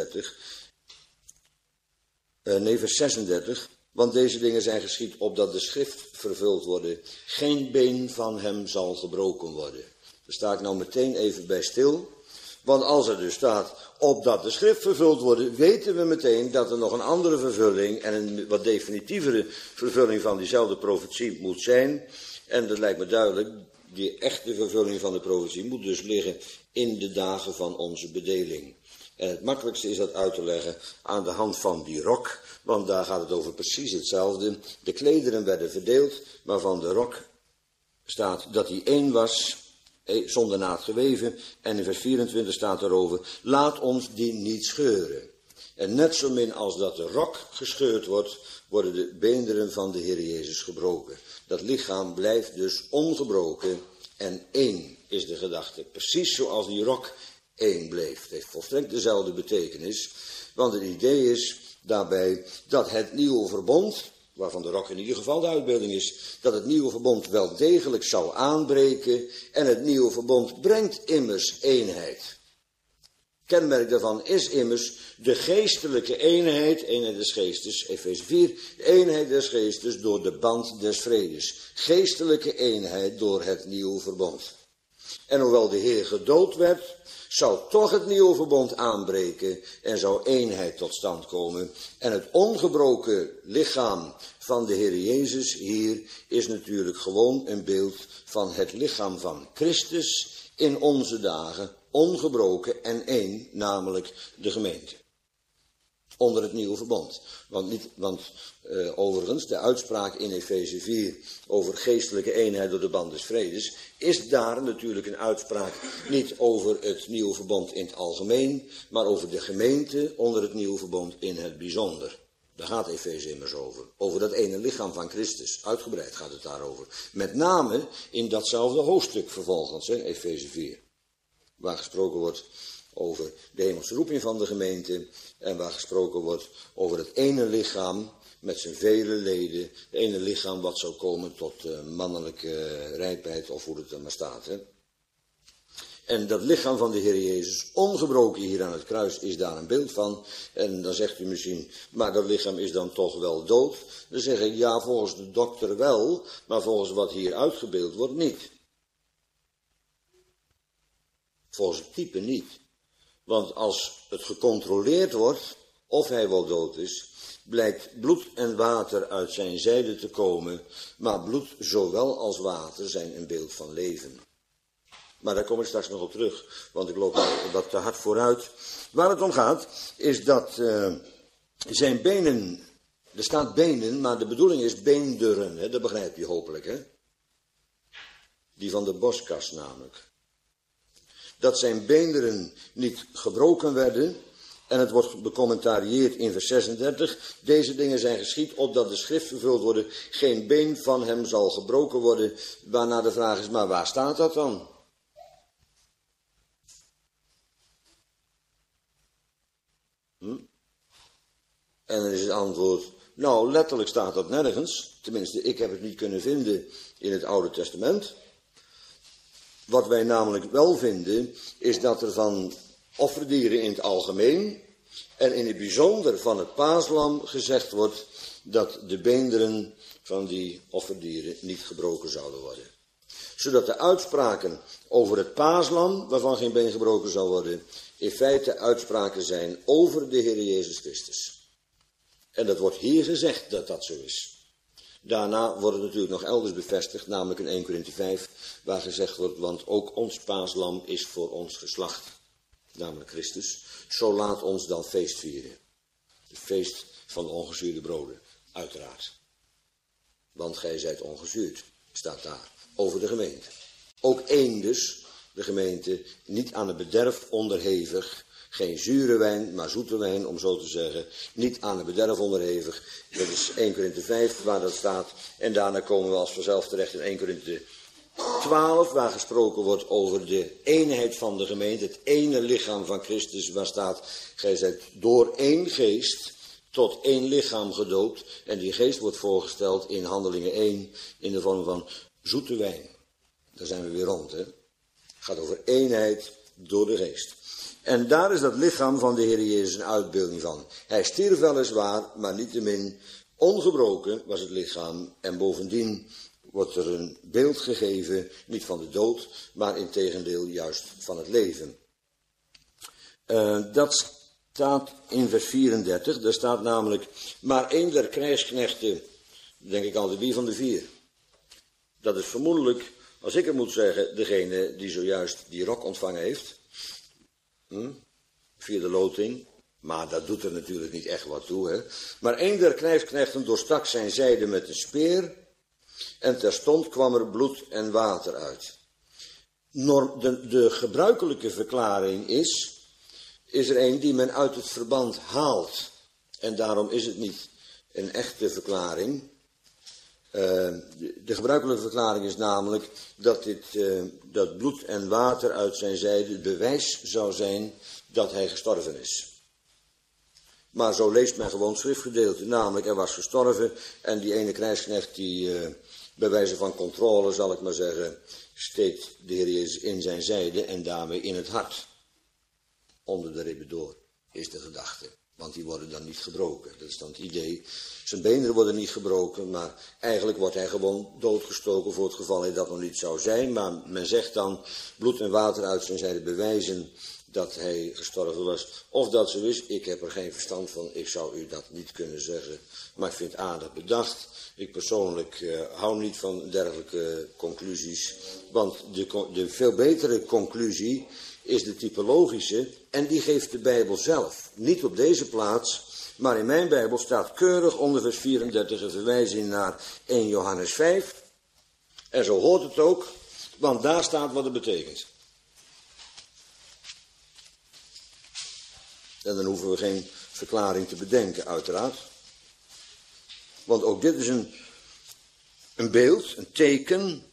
36, want deze dingen zijn geschied opdat de schrift vervuld worden. Geen been van hem zal gebroken worden. Daar sta ik nou meteen even bij stil, Want als er dus staat, opdat de schrift vervuld wordt, weten we meteen dat er nog een andere vervulling en een wat definitievere vervulling van diezelfde profetie moet zijn. En dat lijkt me duidelijk, die echte vervulling van de profetie moet dus liggen in de dagen van onze bedeling. En het makkelijkste is dat uit te leggen aan de hand van die rok, want daar gaat het over precies hetzelfde. De klederen werden verdeeld, maar van de rok staat dat hij één was, zonder naad geweven. En in vers 24 staat erover, laat ons die niet scheuren. En net zo min als dat de rok gescheurd wordt, worden de beenderen van de Heer Jezus gebroken. Dat lichaam blijft dus ongebroken en één is de gedachte. Precies zoals die rok één bleef. Het heeft volstrekt dezelfde betekenis. Want het idee is daarbij dat het nieuwe verbond, waarvan de rok in ieder geval de uitbeelding is, dat het nieuwe verbond wel degelijk zal aanbreken. En het nieuwe verbond brengt immers eenheid. Kenmerk daarvan is immers de geestelijke eenheid des geestes, Efeze 4, de eenheid des geestes door de band des vredes. Geestelijke eenheid door het nieuwe verbond. En hoewel de Heer gedood werd, zou toch het nieuwe verbond aanbreken en zou eenheid tot stand komen. En het ongebroken lichaam van de Heer Jezus hier is natuurlijk gewoon een beeld van het lichaam van Christus in onze dagen, ongebroken en één, namelijk de gemeente. Onder het nieuwe verbond. Want overigens, de uitspraak in Efeze 4 over geestelijke eenheid door de band des vredes, is daar natuurlijk een uitspraak niet over het nieuwe verbond in het algemeen, maar over de gemeente onder het nieuwe verbond in het bijzonder. Daar gaat Efeze immers over. Over dat ene lichaam van Christus. Uitgebreid gaat het daarover. Met name in datzelfde hoofdstuk vervolgens, Efeze 4. Waar gesproken wordt over de hemelse roeping van de gemeente. En waar gesproken wordt over het ene lichaam met zijn vele leden. Het ene lichaam wat zou komen tot mannelijke rijpheid of hoe het er maar staat. Hè. En dat lichaam van de Heer Jezus, ongebroken hier aan het kruis, is daar een beeld van. En dan zegt u misschien, maar dat lichaam is dan toch wel dood. Dan zeggen, ja, volgens de dokter wel, maar volgens wat hier uitgebeeld wordt niet. Volgens het type niet. Want als het gecontroleerd wordt, of hij wel dood is, blijkt bloed en water uit zijn zijde te komen, maar bloed zowel als water zijn een beeld van leven. Maar daar kom ik straks nog op terug, want ik loop wat te hard vooruit. Waar het om gaat, is dat zijn benen, er staat benen, maar de bedoeling is beenderen, hè? Dat begrijp je hopelijk, hè? Die van de boskas namelijk. Dat zijn beenderen niet gebroken werden. En het wordt becommentarieerd in vers 36. Deze dingen zijn geschied opdat de schrift vervuld worden. Geen been van hem zal gebroken worden. Waarna de vraag is, maar waar staat dat dan? En dan is het antwoord, nou letterlijk staat dat nergens. Tenminste, ik heb het niet kunnen vinden in het Oude Testament. Wat wij namelijk wel vinden, is dat er van offerdieren in het algemeen en in het bijzonder van het paaslam gezegd wordt dat de beenderen van die offerdieren niet gebroken zouden worden. Zodat de uitspraken over het paaslam, waarvan geen been gebroken zou worden, in feite uitspraken zijn over de Heer Jezus Christus. En dat wordt hier gezegd dat dat zo is. Daarna wordt het natuurlijk nog elders bevestigd, namelijk in 1 Korinthe 5, waar gezegd wordt, want ook ons paaslam is voor ons geslacht, namelijk Christus. Zo laat ons dan feest vieren. Het feest van de ongezuurde broden, uiteraard. Want gij zijt ongezuurd, staat daar, over de gemeente. Ook één dus, de gemeente, niet aan het bederf onderhevig. Geen zure wijn, maar zoete wijn, om zo te zeggen. Niet aan het bederf onderhevig. Dat is 1 Korinthe 5, waar dat staat. En daarna komen we als vanzelf terecht in 1 Korinthe 12, waar gesproken wordt over de eenheid van de gemeente. Het ene lichaam van Christus, waar staat, gij zijt door één geest tot één lichaam gedoopt. En die geest wordt voorgesteld in Handelingen 1, in de vorm van zoete wijn. Daar zijn we weer rond, hè. Het gaat over eenheid door de geest. En daar is dat lichaam van de Heer Jezus een uitbeelding van. Hij stierf weliswaar, maar niettemin ongebroken was het lichaam. En bovendien wordt er een beeld gegeven, niet van de dood, maar integendeel juist van het leven. Dat staat in vers 34. Daar staat namelijk, maar één der krijgsknechten, denk ik altijd, wie van de vier? Dat is vermoedelijk, als ik het moet zeggen, degene die zojuist die rok ontvangen heeft. Via de loting. Maar dat doet er natuurlijk niet echt wat toe. Hè? Maar één der krijgsknechten doorstak zijn zijde met een speer. En terstond kwam er bloed en water uit. De gebruikelijke verklaring is er een die men uit het verband haalt. En daarom is het niet een echte verklaring. De gebruikelijke verklaring is namelijk dat bloed en water uit zijn zijde het bewijs zou zijn dat hij gestorven is. Maar zo leest men gewoon het schriftgedeelte, namelijk er was gestorven en die ene krijgsknecht die bij wijze van controle, zal ik maar zeggen, steekt de Heer Jezus in zijn zijde en daarmee in het hart. Onder de ribben door is de gedachte. Want die worden dan niet gebroken. Dat is dan het idee. Zijn benen worden niet gebroken, maar eigenlijk wordt hij gewoon doodgestoken voor het geval hij dat nog niet zou zijn. Maar men zegt dan, bloed en water uit zijn zijde bewijzen dat hij gestorven was. Of dat zo is, ik heb er geen verstand van, ik zou u dat niet kunnen zeggen. Maar ik vind het aardig bedacht. Ik persoonlijk hou niet van dergelijke conclusies. Want de veel betere conclusie is de typologische en die geeft de Bijbel zelf. Niet op deze plaats, maar in mijn Bijbel staat keurig onder vers 34 een verwijzing naar 1 Johannes 5. En zo hoort het ook, want daar staat wat het betekent. En dan hoeven we geen verklaring te bedenken, uiteraard. Want ook dit is een beeld, een teken.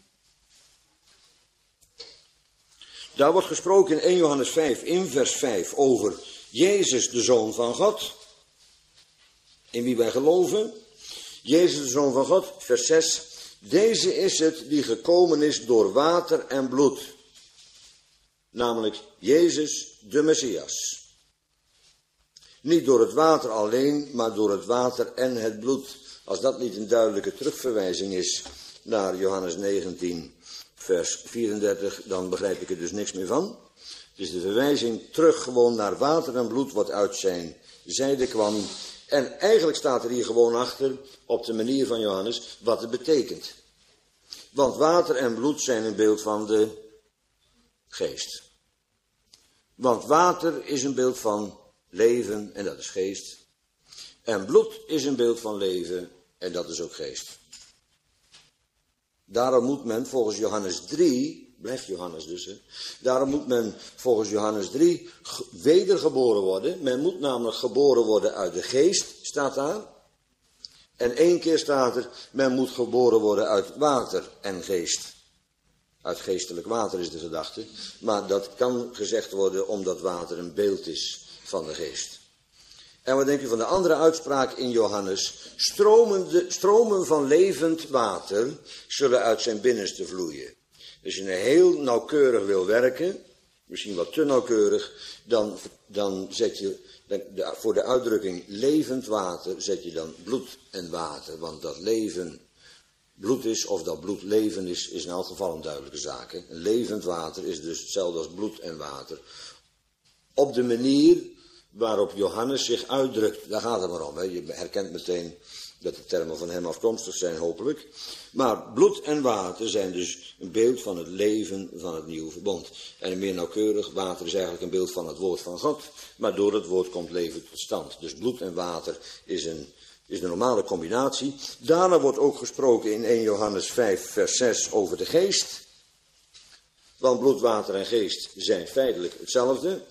Daar wordt gesproken in 1 Johannes 5, in vers 5, over Jezus, de Zoon van God. In wie wij geloven. Jezus, de Zoon van God, vers 6. Deze is het die gekomen is door water en bloed. Namelijk Jezus, de Messias. Niet door het water alleen, maar door het water en het bloed. Als dat niet een duidelijke terugverwijzing is naar Johannes 19, vers 34, dan begrijp ik er dus niks meer van. Het is de verwijzing terug gewoon naar water en bloed wat uit zijn zijde kwam. En eigenlijk staat er hier gewoon achter, op de manier van Johannes, wat het betekent. Want water en bloed zijn een beeld van de geest. Want water is een beeld van leven en dat is geest. En bloed is een beeld van leven en dat is ook geest. Daarom moet men volgens Johannes 3, blijft Johannes dus, hè? Daarom moet men volgens Johannes 3 wedergeboren worden. Men moet namelijk geboren worden uit de geest, staat daar. En 1 keer staat er, men moet geboren worden uit water en geest. Uit geestelijk water is de gedachte. Maar dat kan gezegd worden omdat water een beeld is van de geest. En wat denk je van de andere uitspraak in Johannes? Stromen van levend water zullen uit zijn binnenste vloeien. Als je heel nauwkeurig wil werken, misschien wat te nauwkeurig, dan zet je voor de uitdrukking levend water, zet je dan bloed en water. Want dat leven bloed is, of dat bloed leven is in elk geval een duidelijke zaak. Hè? Levend water is dus hetzelfde als bloed en water. Op de manier waarop Johannes zich uitdrukt, daar gaat het maar om. Hè. Je herkent meteen dat de termen van hem afkomstig zijn, hopelijk. Maar bloed en water zijn dus een beeld van het leven van het nieuwe verbond. En meer nauwkeurig, water is eigenlijk een beeld van het woord van God. Maar door het woord komt leven tot stand. Dus bloed en water is een normale combinatie. Daarna wordt ook gesproken in 1 Johannes 5 vers 6 over de geest. Want bloed, water en geest zijn feitelijk hetzelfde.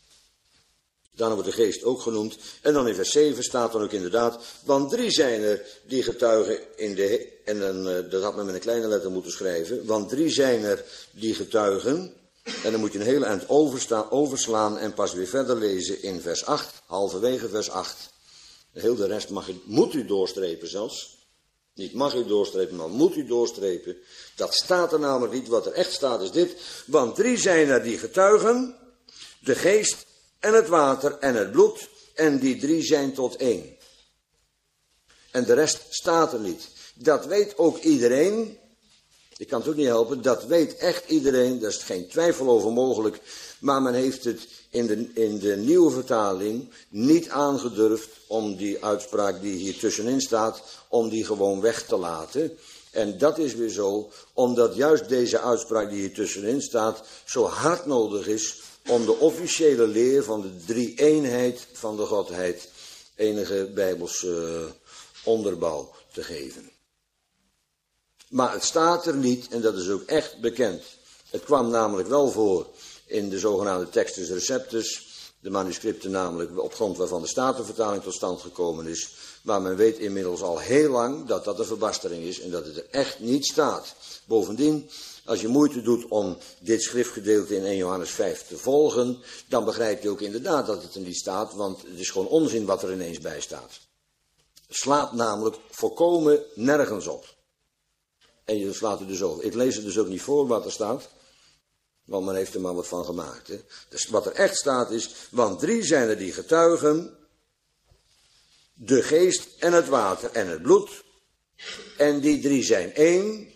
Daarna wordt de geest ook genoemd. En dan in vers 7 staat dan ook inderdaad, want 3 zijn er die getuigen in de... En dan, dat had men met een kleine letter moeten schrijven. Want 3 zijn er die getuigen. En dan moet je een hele eind overslaan en pas weer verder lezen in vers 8. Halverwege vers 8. En heel de rest moet u doorstrepen zelfs. Niet mag u doorstrepen, maar moet u doorstrepen. Dat staat er namelijk niet. Wat er echt staat is dit. Want 3 zijn er die getuigen. De geest en het water en het bloed. En die 3 zijn tot 1. En de rest staat er niet. Dat weet ook iedereen. Ik kan het ook niet helpen, dat weet echt iedereen, daar is geen twijfel over mogelijk. Maar men heeft het in de nieuwe vertaling niet aangedurfd om die uitspraak die hier tussenin staat, om die gewoon weg te laten. En dat is weer zo, omdat juist deze uitspraak die hier tussenin staat, zo hard nodig is om de officiële leer van de drie-eenheid van de Godheid enige bijbelse onderbouw te geven. Maar het staat er niet, en dat is ook echt bekend. Het kwam namelijk wel voor in de zogenaamde Textus Receptus, de manuscripten namelijk op grond waarvan de Statenvertaling tot stand gekomen is. Maar men weet inmiddels al heel lang dat dat een verbastering is en dat het er echt niet staat. Bovendien, als je moeite doet om dit schriftgedeelte in 1 Johannes 5 te volgen, dan begrijp je ook inderdaad dat het er niet staat, want het is gewoon onzin wat er ineens bij staat. Het slaat namelijk volkomen nergens op. En je slaat het dus over. Ik lees het dus ook niet voor wat er staat, want men heeft er maar wat van gemaakt. Hè. Dus wat er echt staat is, want 3 zijn er die getuigen, de geest en het water en het bloed. En die 3 zijn 1,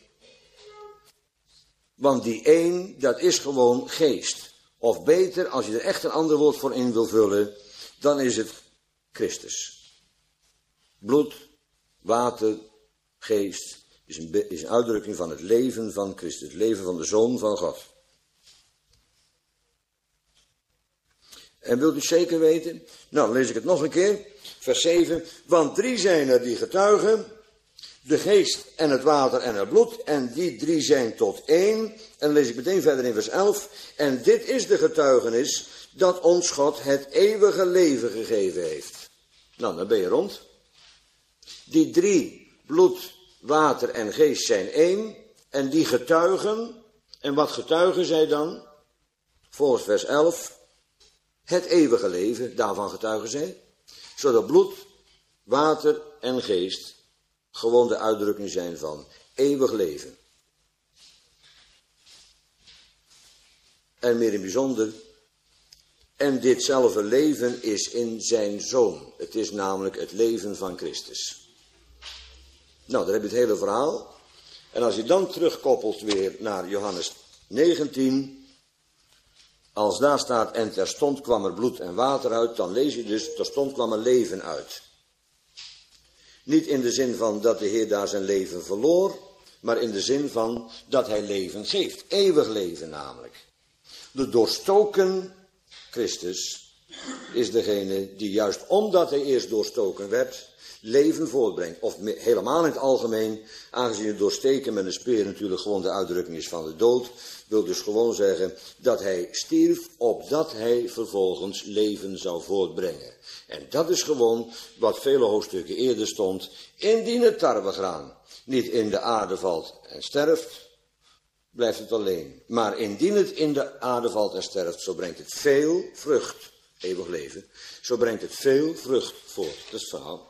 want die 1, dat is gewoon geest. Of beter, als je er echt een ander woord voor in wil vullen, dan is het Christus. Bloed, water, geest is een uitdrukking van het leven van Christus, het leven van de Zoon van God. En wilt u zeker weten? Nou, dan lees ik het nog een keer. Vers 7. Want 3 zijn er die getuigen, de geest en het water en het bloed. En die 3 zijn tot 1. En dan lees ik meteen verder in vers 11. En dit is de getuigenis dat ons God het eeuwige leven gegeven heeft. Nou, dan ben je rond. Die 3, bloed, water en geest zijn 1. En die getuigen, en wat getuigen zij dan? Volgens vers 11. Het eeuwige leven, daarvan getuigen zij. Zodat bloed, water en geest gewoon de uitdrukking zijn van eeuwig leven. En meer in bijzonder, en ditzelfde leven is in zijn Zoon. Het is namelijk het leven van Christus. Nou, dan heb je het hele verhaal. En als je dan terugkoppelt weer naar Johannes 19... Als daar staat, en terstond kwam er bloed en water uit, dan lees je dus, terstond kwam er leven uit. Niet in de zin van dat de Heer daar zijn leven verloor, maar in de zin van dat hij leven geeft. Eeuwig leven namelijk. De doorstoken Christus is degene die juist omdat hij eerst doorstoken werd, leven voortbrengt. Of helemaal in het algemeen, aangezien het doorsteken met een speer natuurlijk gewoon de uitdrukking is van de dood, wil dus gewoon zeggen dat hij stierf opdat hij vervolgens leven zou voortbrengen. En dat is gewoon wat vele hoofdstukken eerder stond. Indien het tarwegraan niet in de aarde valt en sterft, blijft het alleen. Maar indien het in de aarde valt en sterft, zo brengt het veel vrucht. Eeuwig leven. Zo brengt het veel vrucht voort. Dat is het verhaal.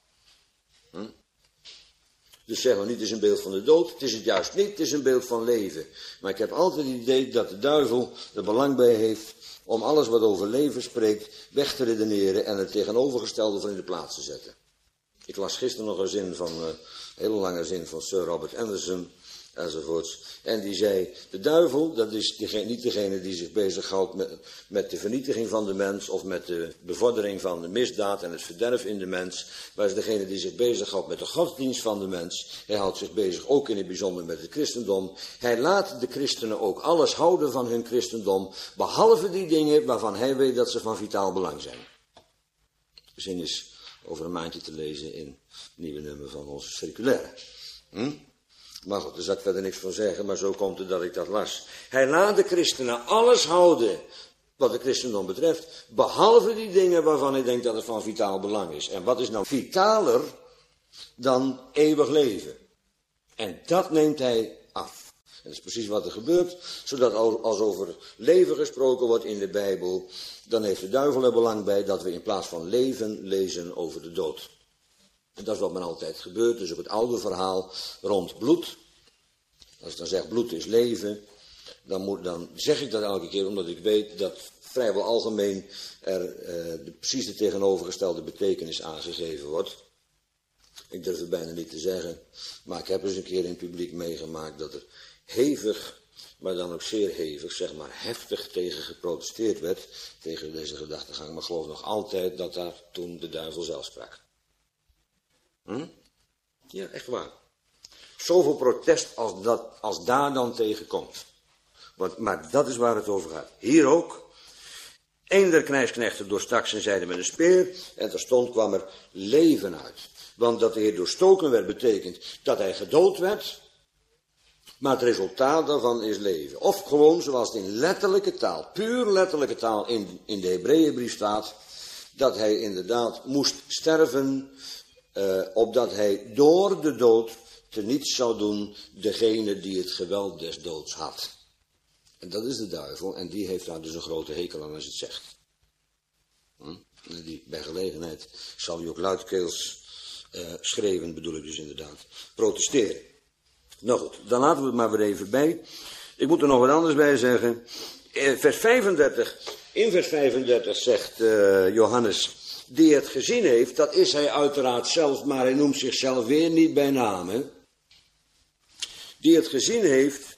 Dus zeg maar niet, het is een beeld van de dood. Het is het juist niet, het is een beeld van leven. Maar ik heb altijd het idee dat de duivel er belang bij heeft om alles wat over leven spreekt weg te redeneren en het tegenovergestelde voor in de plaats te zetten. Ik las gisteren nog een hele lange zin van Sir Robert Anderson enzovoorts. En die zei, de duivel, dat is niet degene die zich bezighoudt met de vernietiging van de mens of met de bevordering van de misdaad en het verderf in de mens, maar is degene die zich bezighoudt met de godsdienst van de mens. Hij houdt zich bezig ook in het bijzonder met het christendom. Hij laat de christenen ook alles houden van hun christendom, behalve die dingen waarvan hij weet dat ze van vitaal belang zijn. De zin is over een maandje te lezen in het nieuwe nummer van onze circulaire. Maar goed, daar zal ik verder niks van zeggen, maar zo komt het dat ik dat las. Hij laat de christenen alles houden wat de christendom betreft, behalve die dingen waarvan hij denkt dat het van vitaal belang is. En wat is nou vitaler dan eeuwig leven? En dat neemt hij af. En dat is precies wat er gebeurt, zodat als over leven gesproken wordt in de Bijbel, dan heeft de duivel er belang bij dat we in plaats van leven lezen over de dood. En dat is wat men altijd gebeurt, dus ook het oude verhaal rond bloed. Als ik dan zeg bloed is leven, dan zeg ik dat elke keer omdat ik weet dat vrijwel algemeen er precies de tegenovergestelde betekenis aangegeven wordt. Ik durf het bijna niet te zeggen, maar ik heb eens een keer in het publiek meegemaakt dat er hevig, maar dan ook zeer hevig, zeg maar heftig tegen geprotesteerd werd, tegen deze gedachtegang. Maar ik geloof nog altijd dat daar toen de duivel zelf sprak. Ja, echt waar. Zoveel protest als daar dan tegen komt. Maar dat is waar het over gaat. Hier ook. Een der krijgsknechten doorstak zijn zijde met een speer en terstond kwam er leven uit. Want dat de Heer doorstoken werd betekent dat hij gedood werd, maar het resultaat daarvan is leven. Of gewoon zoals het in letterlijke taal, puur letterlijke taal in de Hebreeënbrief staat, dat hij inderdaad moest sterven, opdat hij door de dood teniet zou doen degene die het geweld des doods had. En dat is de duivel en die heeft daar dus een grote hekel aan als het zegt. Die, bij gelegenheid zal hij ook luidkeels schreeuwen, bedoel ik dus inderdaad, protesteren. Nou goed, dan laten we het maar weer even bij. Ik moet er nog wat anders bij zeggen. In vers 35 zegt Johannes, die het gezien heeft, dat is hij uiteraard zelf, maar hij noemt zichzelf weer niet bij naam. Hè? Die het gezien heeft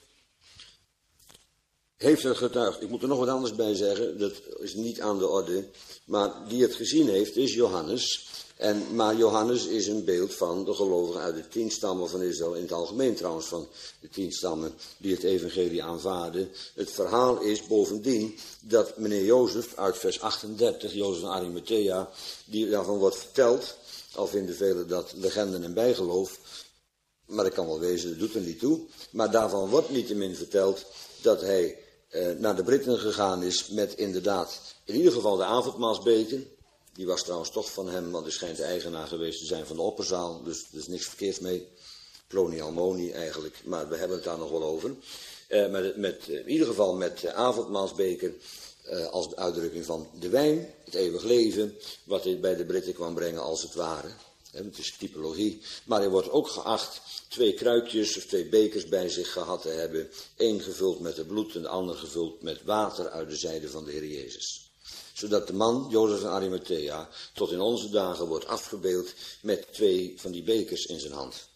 het getuigd. Ik moet er nog wat anders bij zeggen, dat is niet aan de orde. Maar die het gezien heeft, is Johannes. Maar Johannes is een beeld van de gelovigen uit de 10 stammen van Israël. In het algemeen trouwens van de 10 stammen die het evangelie aanvaarden. Het verhaal is bovendien dat meneer Jozef uit vers 38, Jozef van Arimathea, die daarvan wordt verteld. Al vinden velen dat legenden en bijgeloof. Maar dat kan wel wezen, dat doet er niet toe. Maar daarvan wordt niettemin verteld dat hij naar de Britten gegaan is met inderdaad in ieder geval de avondmaalsbeker. Die was trouwens toch van hem, want hij schijnt de eigenaar geweest te zijn van de opperzaal. Dus er is niks verkeerds mee. Ploni Almoni eigenlijk, maar we hebben het daar nog wel over. In ieder geval met de avondmaalsbeker als uitdrukking van de wijn, het eeuwig leven, wat hij bij de Britten kwam brengen als het ware. Het is typologie, maar hij wordt ook geacht 2 kruikjes of 2 bekers bij zich gehad te hebben. 1 gevuld met het bloed en de ander gevuld met water uit de zijde van de Heer Jezus. Zodat de man, Jozef van Arimathea, tot in onze dagen wordt afgebeeld met 2 van die bekers in zijn hand.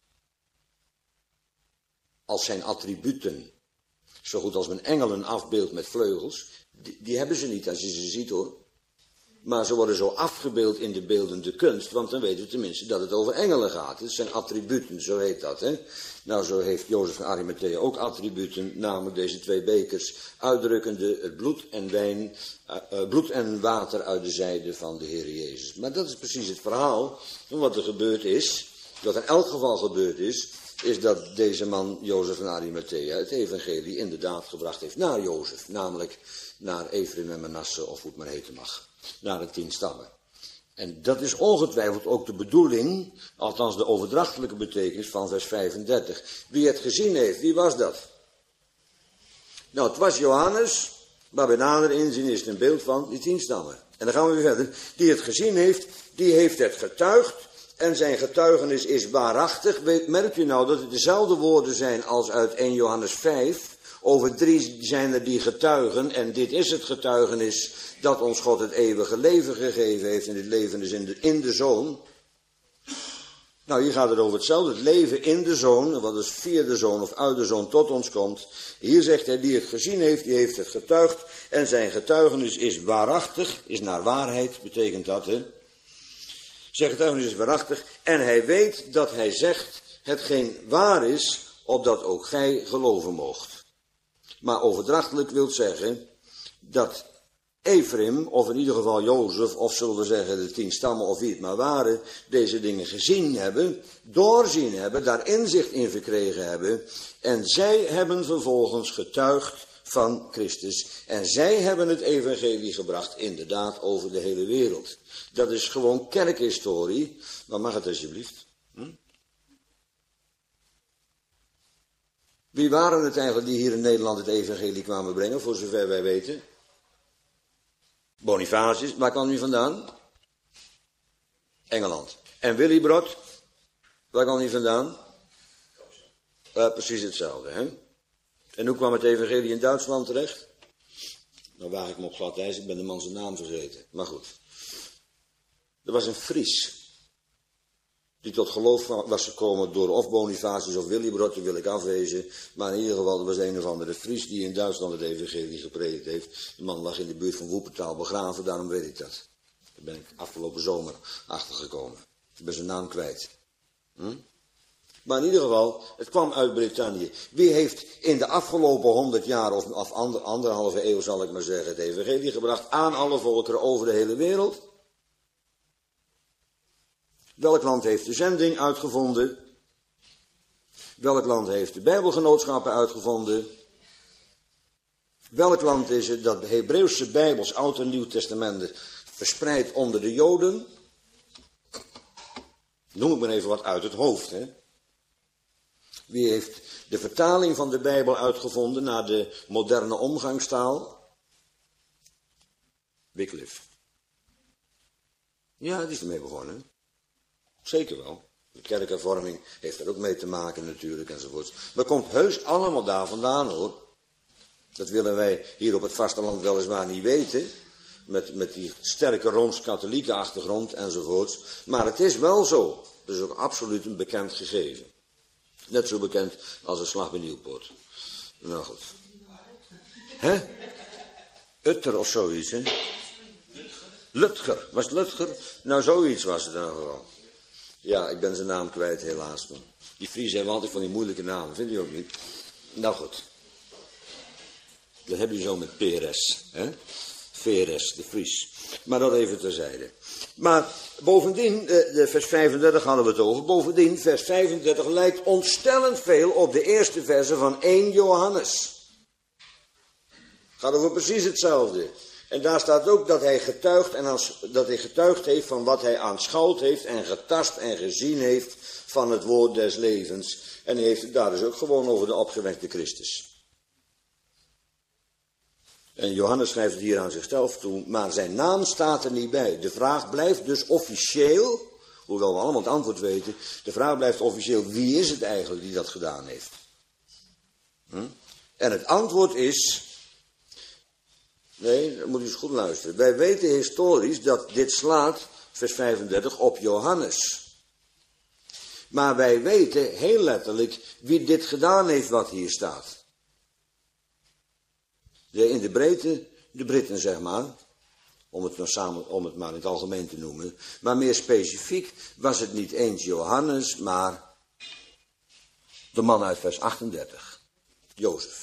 Als zijn attributen. Zo goed als men engelen afbeeldt met vleugels. Die hebben ze niet als je ze ziet hoor. Maar ze worden zo afgebeeld in de beeldende kunst, want dan weten we tenminste dat het over engelen gaat. Het zijn attributen, zo heet dat. Hè? Nou, zo heeft Jozef van Arimathea ook attributen, namelijk deze 2 bekers, uitdrukkende het bloed en water uit de zijde van de Heer Jezus. Maar dat is precies het verhaal van wat er gebeurd is. Wat in elk geval gebeurd is dat deze man, Jozef van Arimathea, het evangelie inderdaad gebracht heeft naar Jozef, namelijk naar Ephraim en Manasse, of hoe het maar heten mag. Naar de 10 stammen. En dat is ongetwijfeld ook de bedoeling, althans de overdrachtelijke betekenis van vers 35. Wie het gezien heeft, wie was dat? Nou, het was Johannes, maar bij nader inzien is het een beeld van die 10 stammen. En dan gaan we weer verder. Die het gezien heeft, die heeft het getuigd. En zijn getuigenis is waarachtig. Merkt u nou dat het dezelfde woorden zijn als uit 1 Johannes 5. Over 3 zijn er die getuigen. En dit is het getuigenis dat ons God het eeuwige leven gegeven heeft. En dit leven is in de Zoon. Nou, hier gaat het over hetzelfde. Het leven in de Zoon. Wat dus via de Zoon of uit de Zoon tot ons komt. Hier zegt hij, die het gezien heeft, die heeft het getuigd. En zijn getuigenis is waarachtig. Is naar waarheid, betekent dat, hè. Zijn getuigenis is waarachtig. En hij weet dat hij zegt hetgeen waar is, opdat ook gij geloven moogt. Maar overdrachtelijk wil zeggen dat Ephraim, of in ieder geval Jozef, of zullen we zeggen de 10 stammen, of wie het maar waren, deze dingen gezien hebben, doorzien hebben, daar inzicht in verkregen hebben. En zij hebben vervolgens getuigd van Christus. En zij hebben het evangelie gebracht, inderdaad, over de hele wereld. Dat is gewoon kerkhistorie. Maar mag het alsjeblieft? Wie waren het eigenlijk die hier in Nederland het evangelie kwamen brengen, voor zover wij weten? Bonifacius, waar kwam hij vandaan? Engeland. En Willibrod, waar kwam hij vandaan? Precies hetzelfde, hè? En hoe kwam het evangelie in Duitsland terecht? Nou waag ik me op glad ijs, ik ben de man zijn naam vergeten. Maar goed. Er was een Fries. die tot geloof was gekomen door of Bonifatius of Willibrord, die wil ik afwezen. Maar in ieder geval, er was een of andere Fries die in Duitsland het evangelie gepredikt heeft. De man lag in de buurt van Woepertaal begraven, daarom weet ik dat. Daar ben ik afgelopen zomer achtergekomen. Ik ben zijn naam kwijt. Maar in ieder geval, het kwam uit Brittannië. Wie heeft in de afgelopen 100 jaar, of anderhalve eeuw zal ik maar zeggen, het evangelie gebracht aan alle volkeren over de hele wereld? Welk land heeft de zending uitgevonden? Welk land heeft de Bijbelgenootschappen uitgevonden? Welk land is het dat de Hebreeuwse Bijbels, Oud en Nieuw Testamenten, verspreidt onder de Joden? Noem ik maar even wat uit het hoofd, hè? Wie heeft de vertaling van de Bijbel uitgevonden naar de moderne omgangstaal? Wycliffe. Ja, die is ermee begonnen. Zeker wel. De kerkhervorming heeft er ook mee te maken natuurlijk enzovoort. Maar komt heus allemaal daar vandaan hoor. Dat willen wij hier op het vasteland weliswaar niet weten. Met die sterke Rooms-katholieke achtergrond enzovoort. Maar het is wel zo. Het is ook absoluut een bekend gegeven. Net zo bekend als de slag bij Nieuwpoort. Nou goed. Hè? Utter of zoiets, hè? Lutger. Was het Lutger? Nou, zoiets was het dan gewoon. Ja, ik ben zijn naam kwijt, helaas. Man. Die Friesen hebben altijd van die moeilijke namen, vind je ook niet? Nou goed. Dat heb je zo met Peres, hè? Veres, de Fries. Maar dat even terzijde. Maar bovendien, de vers 35 hadden we het over. Bovendien, vers 35 lijkt ontstellend veel op de eerste verse van 1 Johannes. Gaat over precies hetzelfde. En daar staat ook dat hij getuigt, dat hij getuigd heeft van wat hij aanschouwd heeft en getast en gezien heeft van het woord des levens. En hij heeft het daar dus ook gewoon over de opgewekte Christus. En Johannes schrijft het hier aan zichzelf toe, maar zijn naam staat er niet bij. De vraag blijft dus officieel, hoewel we allemaal het antwoord weten, de vraag blijft officieel, wie is het eigenlijk die dat gedaan heeft? En het antwoord is, nee, dan moet u eens goed luisteren. Wij weten historisch dat dit slaat, vers 35, op Johannes. Maar wij weten heel letterlijk wie dit gedaan heeft wat hier staat. In de breedte, de Britten zeg maar, om het maar in het algemeen te noemen. Maar meer specifiek was het niet eens Johannes, maar de man uit vers 38, Jozef.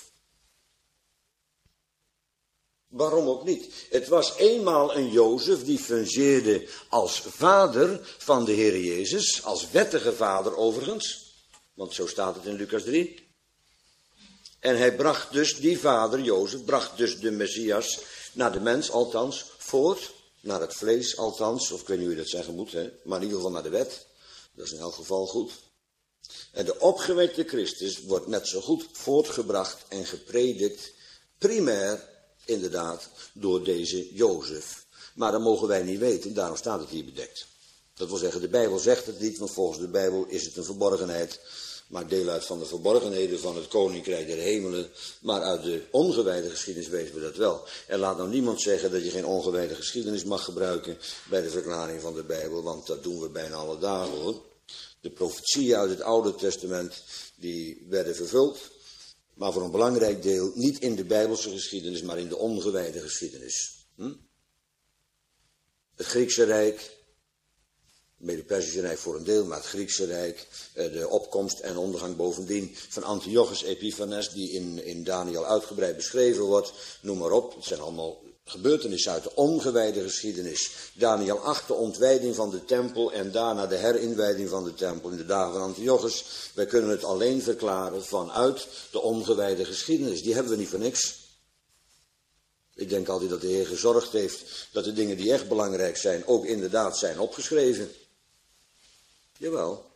Waarom ook niet? Het was eenmaal een Jozef die fungeerde als vader van de Heer Jezus, als wettige vader overigens, want zo staat het in Lucas 3. En hij bracht dus, die vader, Jozef, bracht dus de Messias naar de mens althans voort, naar het vlees althans, of ik weet niet hoe je dat zeggen moet, hè, maar in ieder geval naar de wet. Dat is in elk geval goed. En de opgewekte Christus wordt net zo goed voortgebracht en gepredikt, primair, inderdaad, door deze Jozef. Maar dat mogen wij niet weten, daarom staat het hier bedekt. Dat wil zeggen, de Bijbel zegt het niet, want volgens de Bijbel is het een verborgenheid. Maakt deel uit van de verborgenheden van het koninkrijk der hemelen. Maar uit de ongewijde geschiedenis weten we dat wel. En laat nou niemand zeggen dat je geen ongewijde geschiedenis mag gebruiken bij de verklaring van de Bijbel. Want dat doen we bijna alle dagen hoor. De profetieën uit het Oude Testament die werden vervuld. Maar voor een belangrijk deel niet in de Bijbelse geschiedenis, maar in de ongewijde geschiedenis. Het Griekse Rijk. Mede-Persische Rijk voor een deel, maar het Griekse Rijk, de opkomst en ondergang bovendien van Antiochus Epiphanes, die in Daniel uitgebreid beschreven wordt, noem maar op. Het zijn allemaal gebeurtenissen uit de ongewijde geschiedenis. Daniel 8, de ontwijding van de tempel en daarna de herinwijding van de tempel in de dagen van Antiochus. Wij kunnen het alleen verklaren vanuit de ongewijde geschiedenis. Die hebben we niet voor niks. Ik denk altijd dat de Heer gezorgd heeft dat de dingen die echt belangrijk zijn ook inderdaad zijn opgeschreven. Jawel.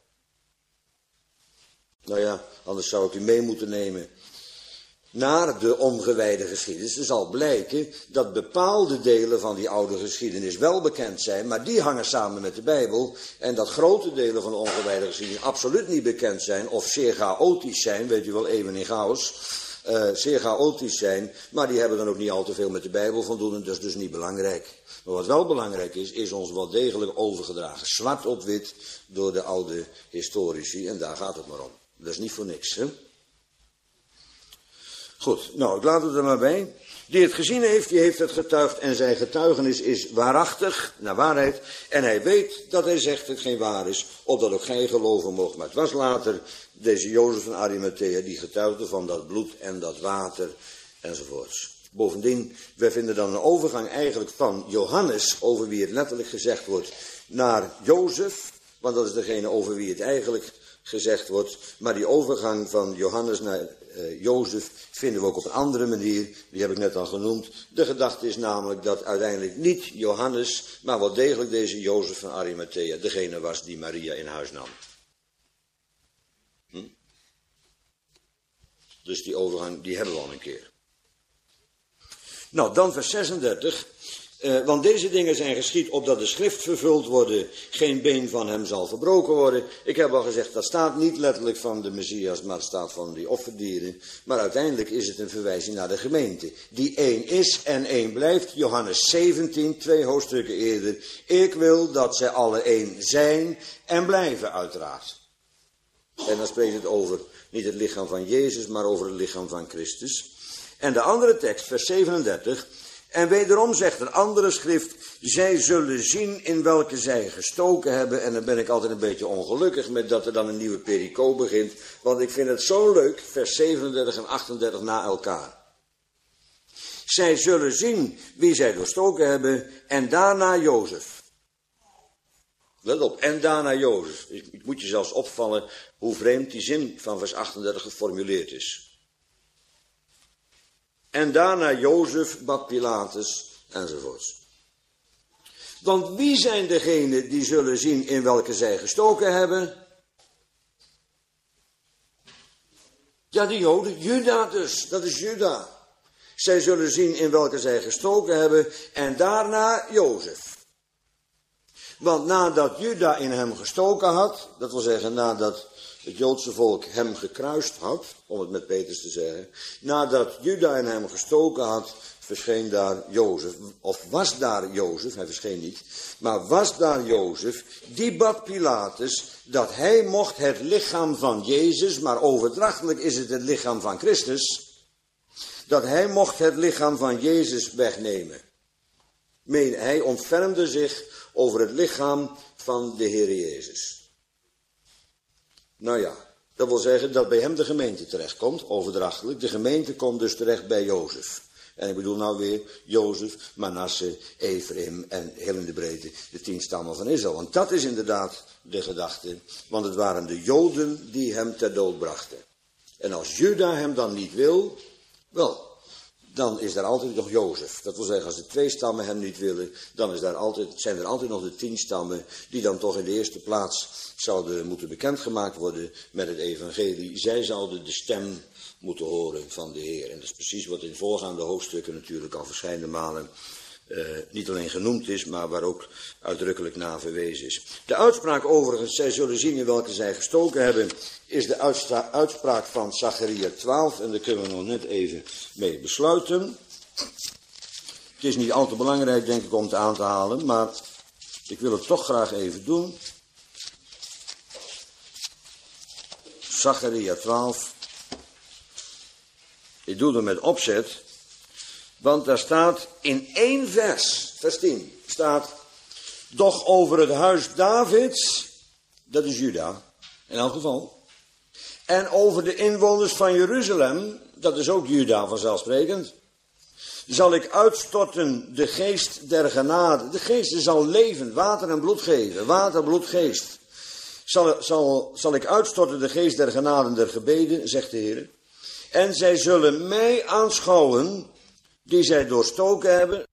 Nou ja, anders zou ik u mee moeten nemen naar de ongewijde geschiedenis. Er zal blijken dat bepaalde delen van die oude geschiedenis wel bekend zijn, maar die hangen samen met de Bijbel. En dat grote delen van de ongewijde geschiedenis absoluut niet bekend zijn of zeer chaotisch zijn, weet u wel, even in chaos. zeer chaotisch zijn, maar die hebben dan ook niet al te veel met de Bijbel van doen en dat is dus niet belangrijk. Maar wat wel belangrijk is ons wel degelijk overgedragen, zwart op wit, door de oude historici en daar gaat het maar om. Dat is niet voor niks, hè? Goed, nou, ik laat het er maar bij. Die het gezien heeft, die heeft het getuigd en zijn getuigenis is waarachtig, naar waarheid. En hij weet dat hij zegt het geen waar is, opdat ook gij geloven moogt. Maar het was later deze Jozef van Arimathea die getuigde van dat bloed en dat water enzovoorts. Bovendien, wij vinden dan een overgang eigenlijk van Johannes, over wie het letterlijk gezegd wordt, naar Jozef. Want dat is degene over wie het eigenlijk gezegd wordt. Maar die overgang van Johannes naar Jozef vinden we ook op een andere manier. Die heb ik net al genoemd. De gedachte is namelijk dat uiteindelijk niet Johannes, maar wel degelijk deze Jozef van Arimathea degene was die Maria in huis nam. Dus die overgang, die hebben we al een keer. Nou, dan vers 36. Want deze dingen zijn geschied opdat de schrift vervuld worden, geen been van hem zal verbroken worden. Ik heb al gezegd, dat staat niet letterlijk van de Messias, maar het staat van die offerdieren. Maar uiteindelijk is het een verwijzing naar de gemeente, die één is en één blijft. Johannes 17, 2 hoofdstukken eerder. Ik wil dat zij alle één zijn en blijven uiteraard. En dan spreekt het over niet het lichaam van Jezus, maar over het lichaam van Christus. En de andere tekst, vers 37... En wederom zegt een andere schrift, zij zullen zien in welke zij gestoken hebben. En dan ben ik altijd een beetje ongelukkig met dat er dan een nieuwe pericoop begint. Want ik vind het zo leuk, vers 37 en 38 na elkaar. Zij zullen zien wie zij doorstoken hebben en daarna Jozef. Let op, en daarna Jozef. Ik moet je zelfs opvallen hoe vreemd die zin van vers 38 geformuleerd is. En daarna Jozef, bad Pilatus, enzovoorts. Want wie zijn degenen die zullen zien in welke zij gestoken hebben? Ja, die Joden, Juda dus, dat is Juda. Zij zullen zien in welke zij gestoken hebben en daarna Jozef. Want nadat Juda in hem gestoken had, dat wil zeggen nadat het Joodse volk hem gekruist had, om het met Petrus te zeggen. Nadat Juda in hem gestoken had, verscheen daar Jozef. Of was daar Jozef, hij verscheen niet. Maar was daar Jozef, die bad Pilatus dat hij mocht het lichaam van Jezus, maar overdrachtelijk is het lichaam van Christus, dat hij mocht het lichaam van Jezus wegnemen. Hij ontfermde zich over het lichaam van de Heer Jezus. Nou ja, dat wil zeggen dat bij hem de gemeente terechtkomt, overdrachtelijk. De gemeente komt dus terecht bij Jozef. En ik bedoel nou weer Jozef, Manasse, Ephraim en heel in de breedte de 10 stammen van Israël. Want dat is inderdaad de gedachte, want het waren de Joden die hem ter dood brachten. En als Juda hem dan niet wil, wel, dan is daar altijd nog Jozef. Dat wil zeggen, als de 2 stammen hem niet willen, dan zijn er altijd nog de 10 stammen die dan toch in de eerste plaats zouden moeten bekendgemaakt worden met het evangelie. Zij zouden de stem moeten horen van de Heer. En dat is precies wat in voorgaande hoofdstukken natuurlijk al verscheidene malen niet alleen genoemd is, maar waar ook uitdrukkelijk naar verwezen is. De uitspraak overigens, zij zullen zien in welke zij gestoken hebben, is de uitspraak van Zacharia 12. En daar kunnen we nog net even mee besluiten. Het is niet al te belangrijk, denk ik, om het aan te halen, maar ik wil het toch graag even doen. Zacharia 12. Ik doe het met opzet, want daar staat in 1 vers, vers 10, staat, doch over het huis Davids, dat is Juda, in elk geval, en over de inwoners van Jeruzalem, dat is ook Juda vanzelfsprekend, zal ik uitstorten de geest der genade. De geest zal leven, water en bloed geven, water, bloed, geest. Zal ik uitstorten de geest der genade der gebeden, zegt de Heer. En zij zullen mij aanschouwen, die zij doorstoken hebben.